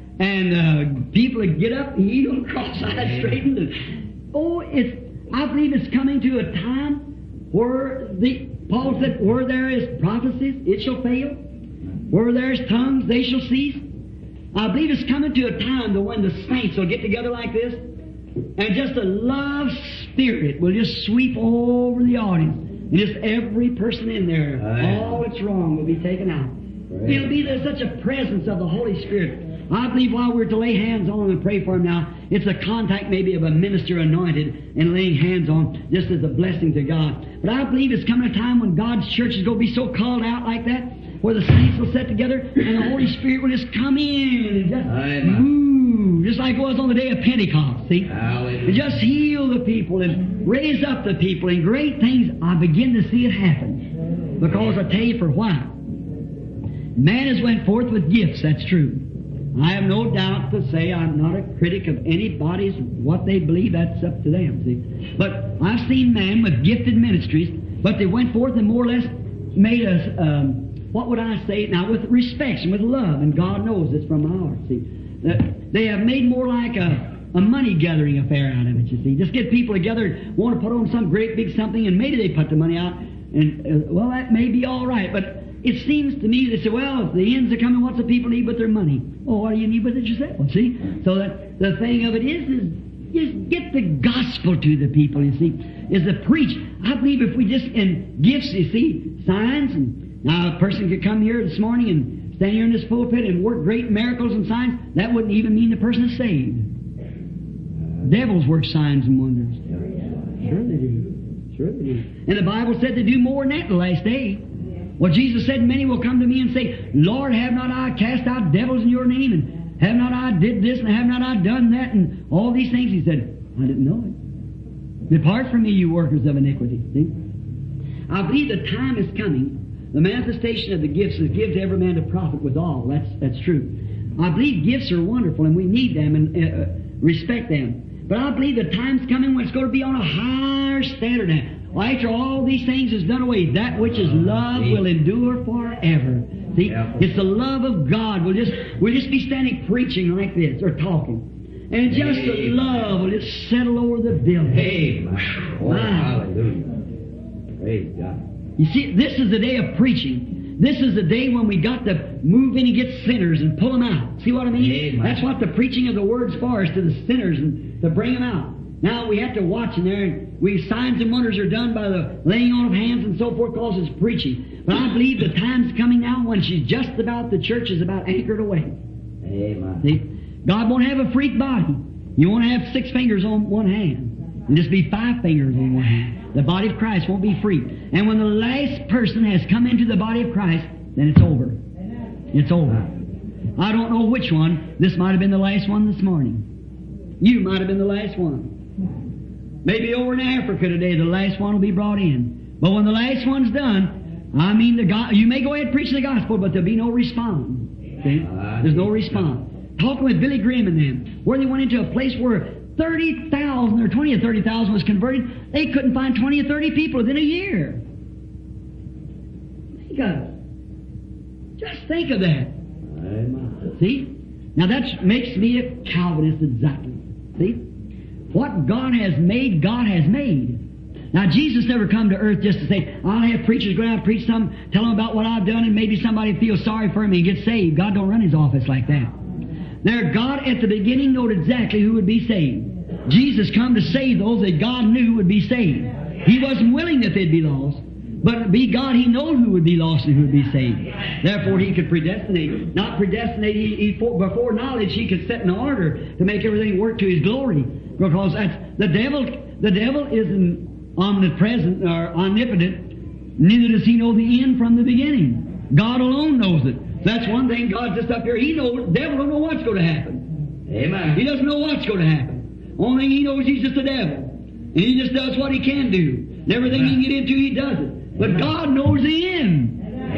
And people would get up, healed, cross-eyed, straightened. And, I believe it's coming to a time where Paul said, where there is prophecies, it shall fail. Where there is tongues, they shall cease. I believe it's coming to a time when the saints will get together like this, and just a love spirit will just sweep over the audience. And just every person in there, all that's wrong will be taken out. It'll be there's such a presence of the Holy Spirit. I believe while we're to lay hands on them and pray for them now, it's a contact maybe of a minister anointed and laying hands on just as a blessing to God. But I believe it's coming a time when God's church is going to be so called out like that, where the saints will sit together and the Holy Spirit will just come in and just move, just like it was on the day of Pentecost, see? And just heal the people and raise up the people, and great things, I begin to see it happen. Because I tell you for why. Man has went forth with gifts, that's true. I have no doubt to say I'm not a critic of anybody's what they believe, that's up to them, see? But I've seen men with gifted ministries, but they went forth and more or less made us, what would I say now, with respect and with love, and God knows it's from my heart, see? They have made more like a money-gathering affair out of it, you see. Just get people together, want to put on some great big something, and maybe they put the money out, and, well, that may be all right, but it seems to me, they say, well, if the ends are coming, what's the people need but their money? Oh, what do you need with it yourself? See? So that the thing of it is just get the gospel to the people, you see, is to preach. I believe if we just, in gifts, you see, signs, and now a person could come here this morning and stand here in this pulpit and work great miracles and signs, that wouldn't even mean the person is saved. Devils work signs and wonders. Sure they do. Sure they do. And the Bible said they do more than that the last day. Well, Jesus said, many will come to me and say, Lord, have not I cast out devils in your name, and have not I did this, and have not I done that, and all these things? He said, I didn't know it. Depart from me, you workers of iniquity. See? I believe the time is coming. The manifestation of the gifts is give to every man to profit withal. That's true. I believe gifts are wonderful and we need them and respect them. But I believe the time's coming when it's going to be on a higher standard now. Well, after all these things is done away, that which is love will endure forever. See, it's the love of God. We'll just be standing preaching like this or talking. And just the love will just settle over the building. Amen. Oh, hallelujah. Praise God. You see, this is the day of preaching. This is the day when we got to move in and get sinners and pull them out. See what I mean? Amen. That's what the preaching of the Word's for, is to the sinners and to bring them out. Now we have to watch in there, and signs and wonders are done by the laying on of hands and so forth, because it's preaching. But I believe the time's coming now when she's just about, the church is about anchored away. Amen. See? God won't have a freak body. You won't have 6 fingers on one hand. It'll just be 5 fingers on one hand. The body of Christ won't be freaked. And when the last person has come into the body of Christ, then it's over. It's over. I don't know which one. This might have been the last one this morning. You might have been the last one. Maybe over in Africa today, the last one will be brought in. But when the last one's done, I mean, you may go ahead and preach the gospel, but there'll be no response. See? There's no response. Talking with Billy Graham and them, where they went into a place where 30,000 or 20 or 30,000 was converted, they couldn't find 20 or 30 people within a year. Think of it. Just think of that. Amen. See? Now that makes me a Calvinist exactly. See? What God has made, God has made. Now Jesus never come to earth just to say, I'll have preachers go out and preach some, tell them about what I've done, and maybe somebody feels sorry for me and get saved. God don't run His office like that. There, God at the beginning knowed exactly who would be saved. Jesus come to save those that God knew would be saved. He wasn't willing that they'd be lost, but be God, He knowed who would be lost and who would be saved. Therefore, He could predestinate. Not predestinate, before knowledge, He could set in order to make everything work to His glory. Because that's the devil. The devil isn't omnipresent or omnipotent. Neither does he know the end from the beginning. God alone knows it. That's one thing. God's just up here. He knows. The devil don't know what's going to happen. Amen. He doesn't know what's going to happen. Only thing he knows, he's just a devil, and he just does what he can do. And everything he can get into, he does it. But God knows the end.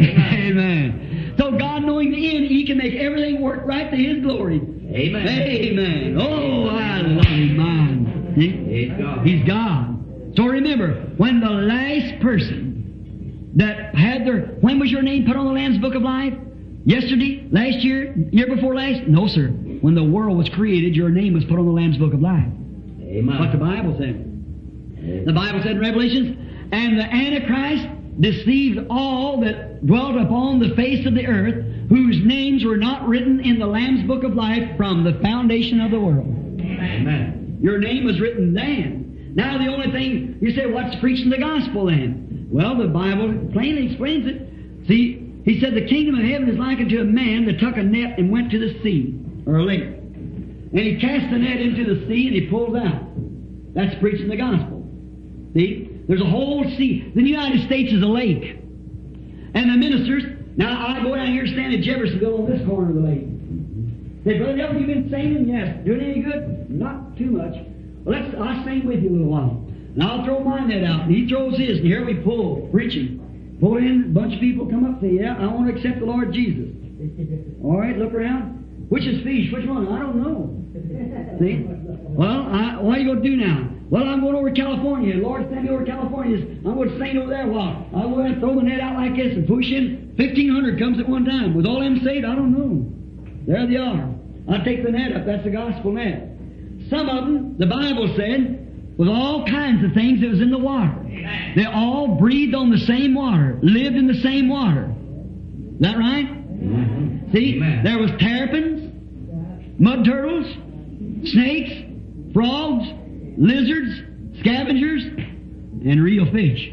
Amen. So God knowing the end, He can make everything work right to His glory. Amen. Amen. Oh, I love Him, man. He's God. So remember, when the last person that had when was your name put on the Lamb's Book of Life? Yesterday? Last year? Year before last? No, sir. When the world was created, your name was put on the Lamb's Book of Life. Amen. What the Bible said. Amen. The Bible said in Revelations, and the Antichrist deceived all that dwelt upon the face of the earth, whose names were not written in the Lamb's Book of Life from the foundation of the world. Amen. Your name was written then. Now the only thing, you say, what's preaching the gospel then? Well, the Bible plainly explains it. See, He said the kingdom of heaven is likened to a man that took a net and went to the sea, or a lake. And he cast the net into the sea and he pulled out. That's preaching the gospel. See? There's a whole sea. The United States is a lake. And the ministers, now I go down here and stand at Jeffersonville on this corner of the lake. Say, Brother Neville, you been singing? Yes. Doing any good? Not too much. Well, I'll sing with you a little while. And I'll throw my net out. And he throws his. And here we pull, preaching. Pull in, a bunch of people come up and say, yeah, I want to accept the Lord Jesus. All right, look around. Which is fish? Which one? I don't know. See? Well, what are you going to do now? Well, I'm going over to California. Lord, send me over to California. I'm going to sing over there a while. I'm going to throw the net out like this and push in. 1,500 comes at one time. With all them saved, I don't know. There they are. I take the net up. That's the gospel net. Some of them, the Bible said, with all kinds of things that was in the water. They all breathed on the same water, lived in the same water. Is that right? Mm-hmm. See, Amen. there was terrapins, mud turtles, snakes, frogs, lizards, scavengers, and real fish.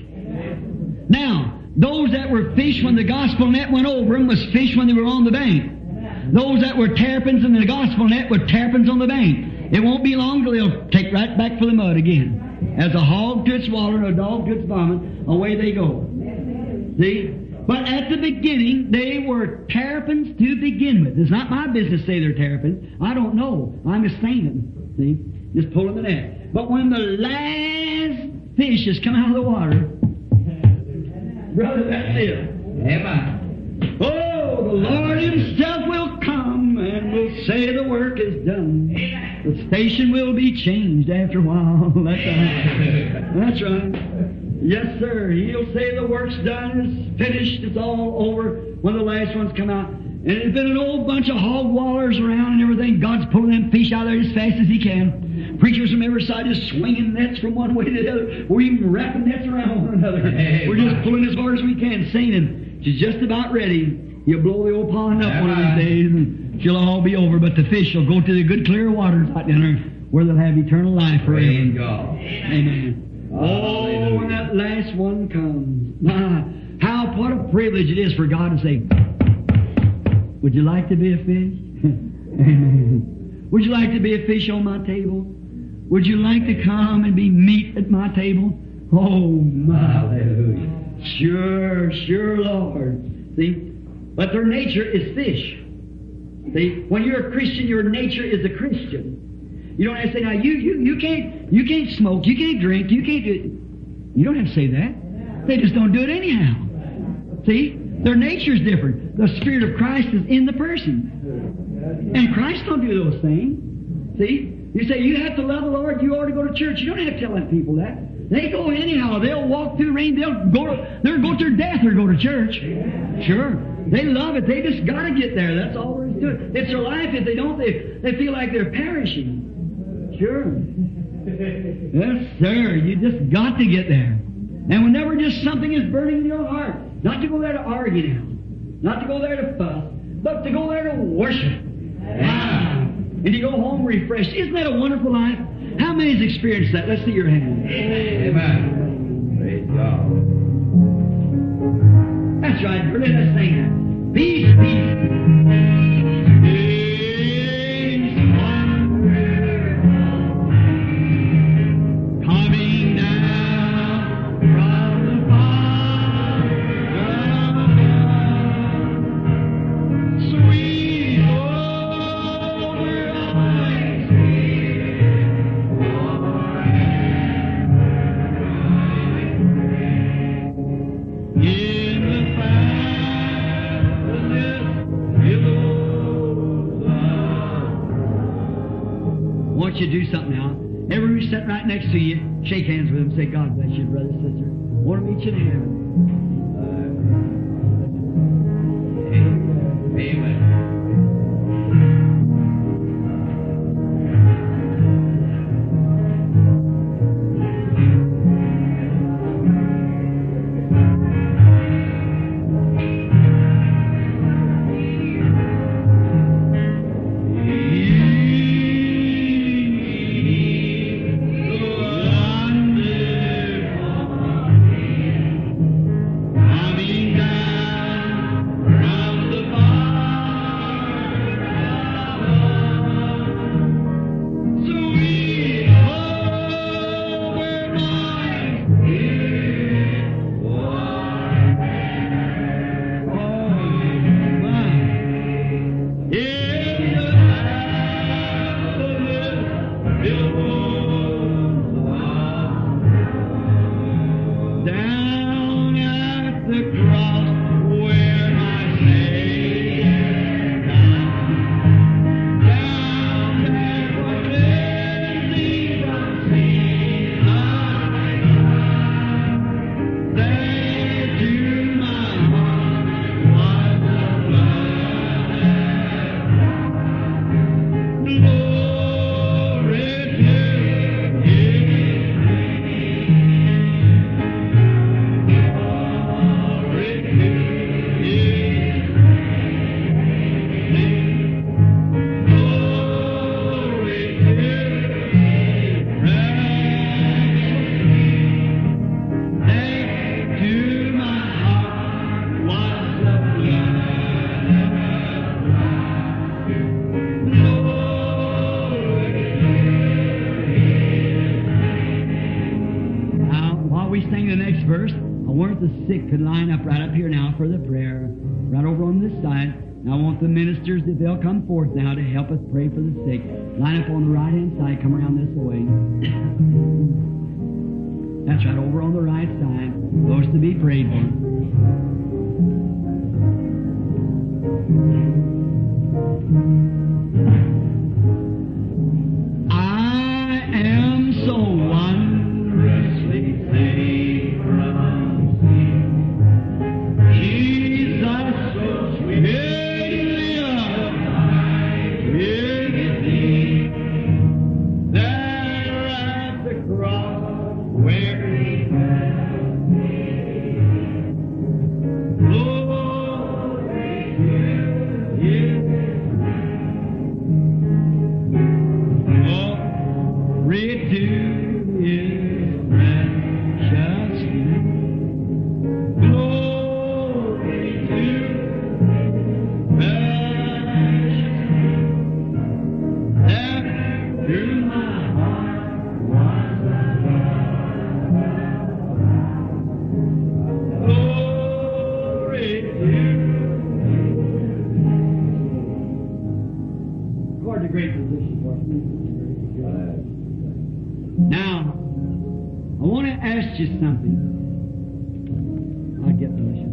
Now, those that were fish when the gospel net went over them was fish when they were on the bank. Those that were terrapins in the gospel net were terrapins on the bank. It won't be long till they'll take right back for the mud again. As a hog to its water and a dog to its vomit, away they go. See? But at the beginning, they were terrapins to begin with. It's not my business to say they're terrapins. I don't know. I'm just saying them. See? Just pulling the net. But when the last fish has come out of the water, brother, that's it. Amen. Oh, the Lord Himself will come and will say the work is done. The station will be changed after a while. That's right. That's right. Yes, sir. He'll say the work's done, it's finished, it's all over when the last ones come out. And there's been an old bunch of hog wallers around and everything. God's pulling them fish out there as fast as He can. Preachers from every side just swinging nets from one way to the other. We're even wrapping nets around one another. We're just pulling as hard as we can, singing. She's just about ready. He'll blow the old pond up one of these days and she'll all be over. But the fish will go to the good clear waters out there where they'll have eternal life forever. Praise God. Amen. Oh, when that last one comes. What a privilege it is for God to say, would you like to be a fish? Amen. Would you like to be a fish on my table? Would you like to come and be meat at my table? Oh, my. Hallelujah. Sure, Lord. See? But their nature is fish. See? When you're a Christian, your nature is a Christian. You don't have to say, now, you can't smoke, you can't drink, you can't do... You don't have to say that. They just don't do it anyhow. See? Their nature is different. The Spirit of Christ is in the person. And Christ don't do those things. See? You say, you have to love the Lord, you ought to go to church. You don't have to tell them people that. They go anyhow. They'll walk through rain. They'll go to their death or go to church. Sure. They love it. They just got to get there. That's all there is to it. It's their life. If they don't, they feel like they're perishing. Sure. Yes, sir. You just got to get there. And whenever just something is burning in your heart, not to go there to argue now, not to go there to fuss, but to go there to worship. Wow. And to go home refreshed. Isn't that a wonderful life? How many has experienced that? Let's see your hand. Amen. Praise God. That's right. Let's sing that. Peace, peace. Coming down from the Father, sweet over my in the I want you to do something now. Everybody sitting right next to you, shake hands with them, say, God bless you, brother, sister. I want to meet you in heaven. Amen. Down at the cross where my Savior died. Down there for cleansing from sin I died. There to my heart was the blood that flowed. Glory to His verse, I want the sick could line up right up here now for the prayer, right over on this side. Now I want the ministers, if they'll come forth now to help us pray for the sick. Line up on the right-hand side, come around this way. That's right, over on the right side. Those to be prayed for. I am so wondrously saved from sin. Jesus, so sweetly alive with thee. There at the cross where he Now, I want to ask you something. I'll get permission.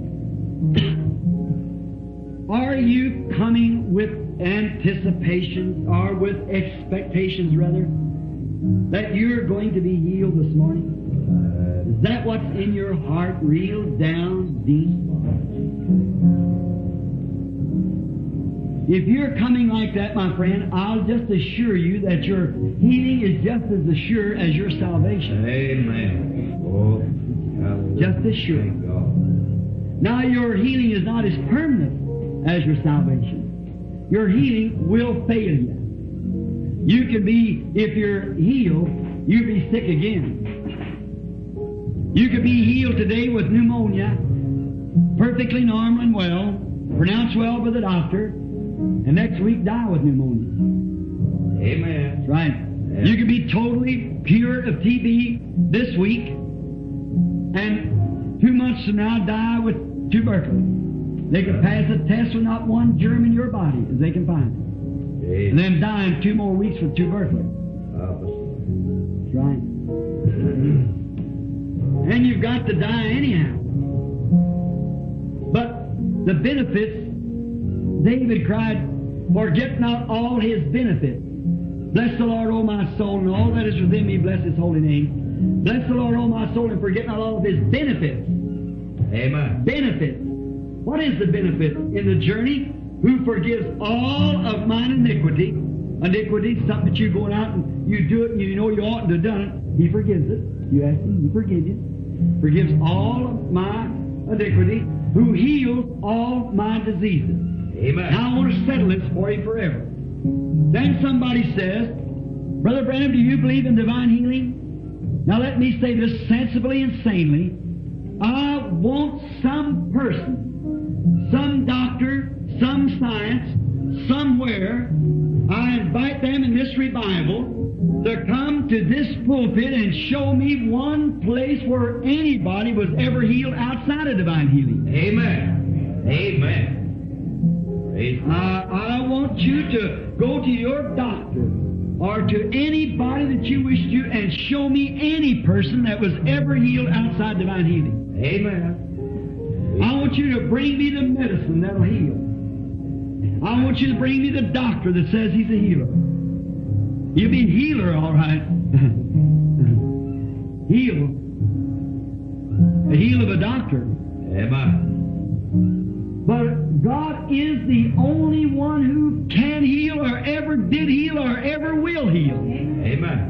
Are you coming with anticipations, or with expectations rather, that you're going to be healed this morning? Is that what's in your heart, real down deep? If you're coming like that, my friend, I'll just assure you that your healing is just as assured as your salvation. Amen. Oh, just as sure. Now, your healing is not as permanent as your salvation. Your healing will fail you. You can be, if you're healed, you'll be sick again. You could be healed today with pneumonia, perfectly normal and well, pronounced well by the doctor, and next week die with pneumonia. Amen. That's right. Yeah. You could be totally cured of TB this week, and 2 months from now die with tuberculosis. They could pass a test with not one germ in your body as they can find it. Amen. And then die in 2 more weeks with tuberculosis. That's right. And you've got to die anyhow. But the benefits, David cried, forget not all his benefits. Bless the Lord, O my soul, and all that is within me, bless his holy name. Bless the Lord, O my soul, and forget not all of his benefits. Amen. Benefits. What is the benefit in the journey? Who forgives all of mine iniquity. Iniquity is something that you're going out and you do it and you know you oughtn't to have done it. He forgives it. You ask him, he forgives you. Forgives all of my iniquity. Who heals all my diseases. Amen. Now I want to settle this for you forever. Then somebody says, Brother Branham, do you believe in divine healing? Now let me say this sensibly and sanely. I want some person, some doctor, some science, somewhere, I invite them in this revival to come to this pulpit and show me one place where anybody was ever healed outside of divine healing. Amen. Amen. I want you to go to your doctor or to anybody that you wish to and show me any person that was ever healed outside divine healing. Amen. I want you to bring me the medicine that'll heal. I want you to bring me the doctor that says he's a healer. You'll be a healer, all right. Heal. A heal of a doctor. Amen. But God is the only one who can heal or ever did heal or ever will heal. Amen.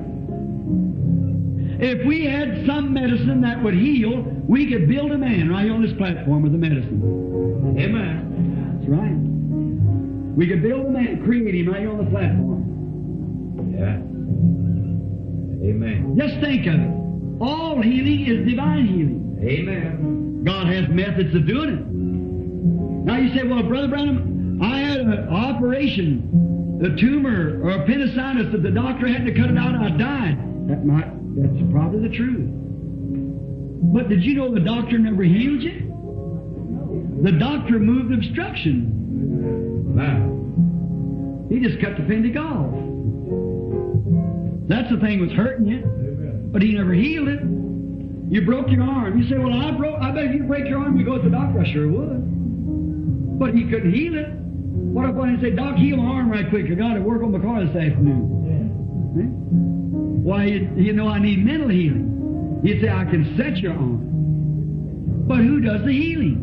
If we had some medicine that would heal, we could build a man right here on this platform with the medicine. Amen. That's right. We could build a man, create him right here on the platform. Yeah. Amen. Just think of it. All healing is divine healing. Amen. God has methods of doing it. Now you say, well, Brother Branham, I had an operation, a tumor or appendicitis. If the doctor hadn't cut it out, I died. That's probably the truth. But did you know the doctor never healed you? The doctor moved obstruction. Wow. He just cut the appendix off. That's the thing was hurting you, but he never healed it. You broke your arm. You say, well, I bet if you break your arm, you go to the doctor. I sure would. But he couldn't heal it. What if I say, Doc, heal my arm right quick. I got to work on my car this afternoon. See? Why, you know I need mental healing. He'd say, I can set your arm. But who does the healing?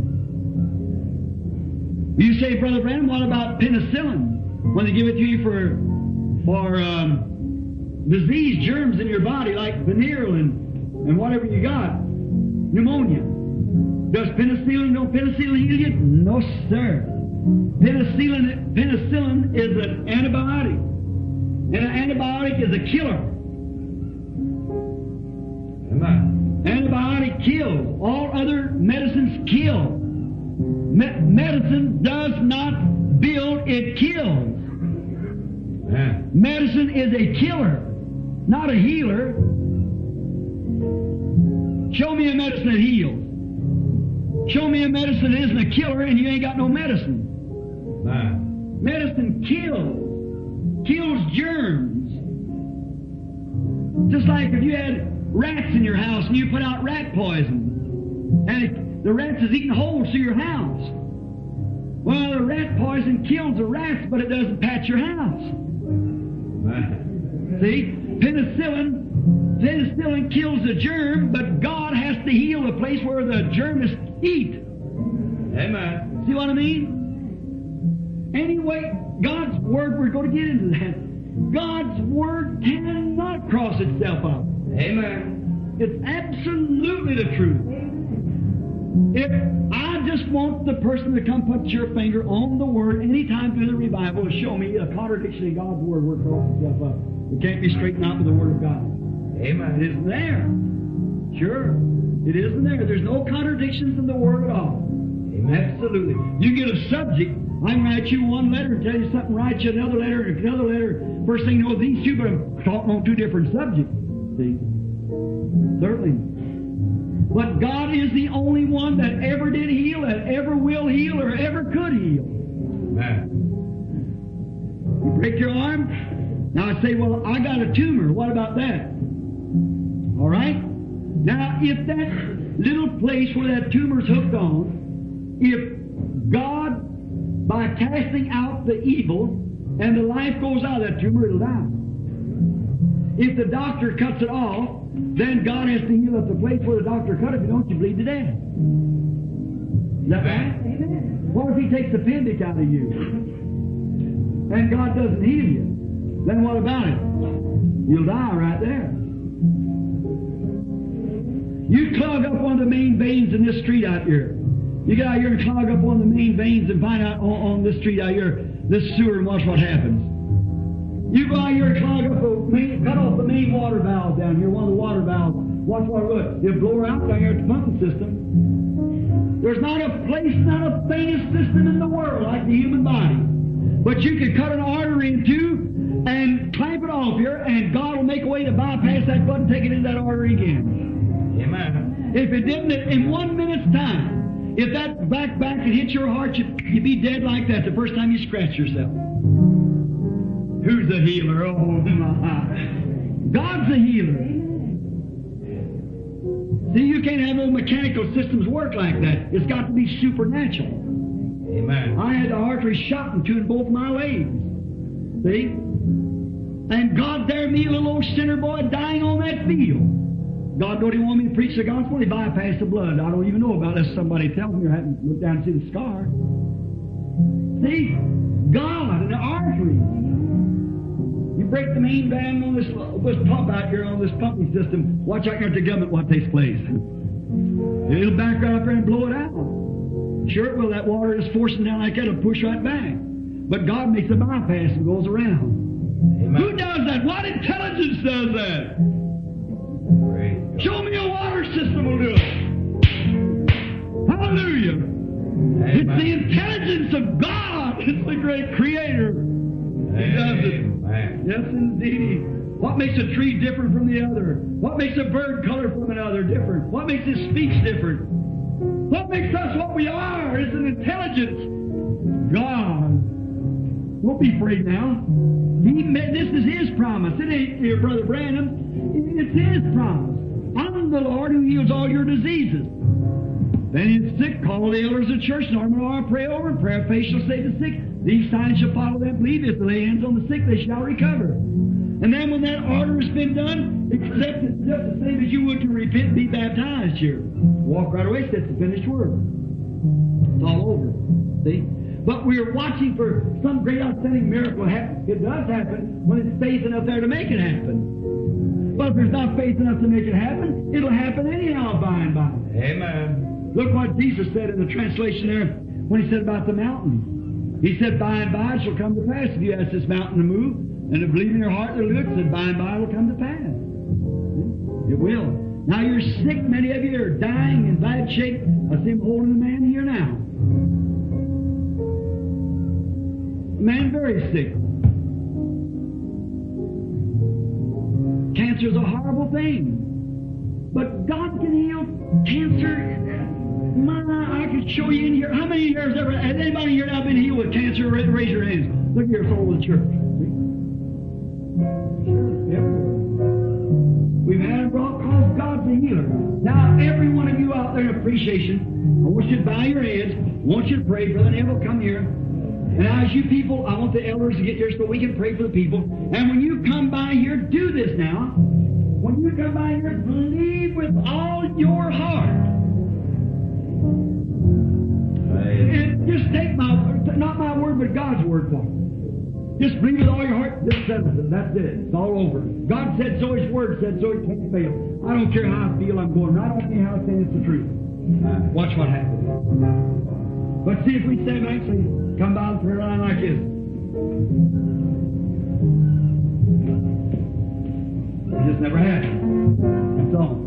You say, Brother Branham, what about penicillin? When they give it to you for disease germs in your body, like venereal and whatever you got, pneumonia. Does penicillin heal you? No, sir. Penicillin is an antibiotic. And an antibiotic is a killer. Amen. Antibiotic kills. All other medicines kill. Medicine does not build, it kills. Amen. Medicine is a killer, not a healer. Show me a medicine that heals. Show me a medicine that isn't a killer and you ain't got no medicine. Amen. Medicine kills germs. Just like if you had rats in your house and you put out rat poison, and the rats is eating holes through your house. Well, the rat poison kills the rats, but it doesn't patch your house. Amen. See? Penicillin kills the germ, but God has to heal the place where the germs eat. Amen. See what I mean? Anyway, God's Word, we're going to get into that. God's Word cannot cross itself up. Amen. It's absolutely the truth. If I just want the person to come put your finger on the Word anytime through the revival to show me a contradiction in God's Word where it crosses itself up. It can't be straightened out with the Word of God. Amen. It isn't there. Sure. It isn't there. There's no contradictions in the Word at all. Amen. Absolutely. You get a subject, I can write you one letter and tell you something, write you another letter, another letter. First thing you know, these two, but I'm talking on two different subjects. See? Certainly. But God is the only one that ever did heal, that ever will heal, or ever could heal. Amen. You break your arm? Now I say, well, I got a tumor. What about that? All right? Now, if that little place where that tumor's hooked on, if God, by casting out the evil, and the life goes out of that tumor, it'll die. If the doctor cuts it off, then God has to heal at the place where the doctor cut it. If you don't, you bleed to death. Is that right? What if he takes the appendix out of you and God doesn't heal you? Then what about it? You'll die right there. You clog up one of the main veins in this street out here. You get out here and clog up one of the main veins and find out on this street out here, this sewer, and watch what happens. You go out here and clog up cut off the main water valve down here, one of the water valves. Watch what it will. You'll blow her out down here at the pumping system. There's not a place, not a faintest system in the world like the human body. But you could cut an artery in two and clamp it off here, and God will make a way to bypass that button, take it into that artery again. Amen. If it didn't, in 1 minute's time, if that back could hit your heart, you'd be dead like that the first time you scratch yourself. Who's the healer? Oh, my. God's the healer. See, you can't have no mechanical systems work like that. It's got to be supernatural. Amen. I had the artery shot into in both my legs. See? And God dared me, a little old sinner boy, dying on that field. God don't even want me to preach the gospel. He bypassed the blood. I don't even know about it unless somebody tells me or haven't looked down and see the scar. See? God and the artery. You break the main dam on this pump out here, on this pumping system. Watch out here at the government what takes place. It'll back right up there and blow it out. Sure it will. That water is forcing down like that. It'll push right back. But God makes a bypass and goes around. Amen. Who does that? What intelligence does that? Show me a water system will do it. Hallelujah. Amen. It's the intelligence of God. It's the great Creator. He does it. Amen. Yes, indeed. What makes a tree different from the other? What makes a bird color from another different? What makes his speech different? What makes us what we are is an intelligence. God. Don't be afraid now. This is His promise. It ain't your Brother Branham. It's His promise. I'm the Lord who heals all your diseases. Then it's sick, call the elders of the church, and I'll pray over, and prayer of faith shall save the sick. These signs shall follow them, believe if they lay hands on the sick, they shall recover. And then when that order has been done, accept it just the same as you would to repent and be baptized here. Walk right away, that's the finished word. It's all over. See? But we're watching for some great outstanding miracle happen. It does happen when it's faith enough there to make it happen. But if there's not faith enough to make it happen, it'll happen anyhow by and by. Amen. Look what Jesus said in the translation there when he said about the mountain. He said, by and by it shall come to pass. If you ask this mountain to move, and to believe in your heart that it'll do it, said, by and by it will come to pass. It will. Now you're sick, many of you are dying in bad shape. I see him holding a man here now. A man very sick. Cancer is a horrible thing. But God can heal cancer. I could show you in here. How many years has anybody here now been healed with cancer? Raise your hands. Look here, it's all over the church. We've had it brought because God's a healer. Now, every one of you out there in appreciation, I want you to bow your heads. I want you to pray. Brother Neville, come here. And now, as you people, I want the elders to get here so we can pray for the people. And when you come by here, do this now. When you come by here, believe with all your heart. And just take my word, not my word, but God's word for it. Just believe with all your heart, this settles it. That's it. It's all over. God said so, His Word said so, it can't fail. I don't care how I feel I'm going. I don't care how I say it's the truth. Watch what happens. But see if we stand back and come by the prayer line like this. It just never happened. That's all.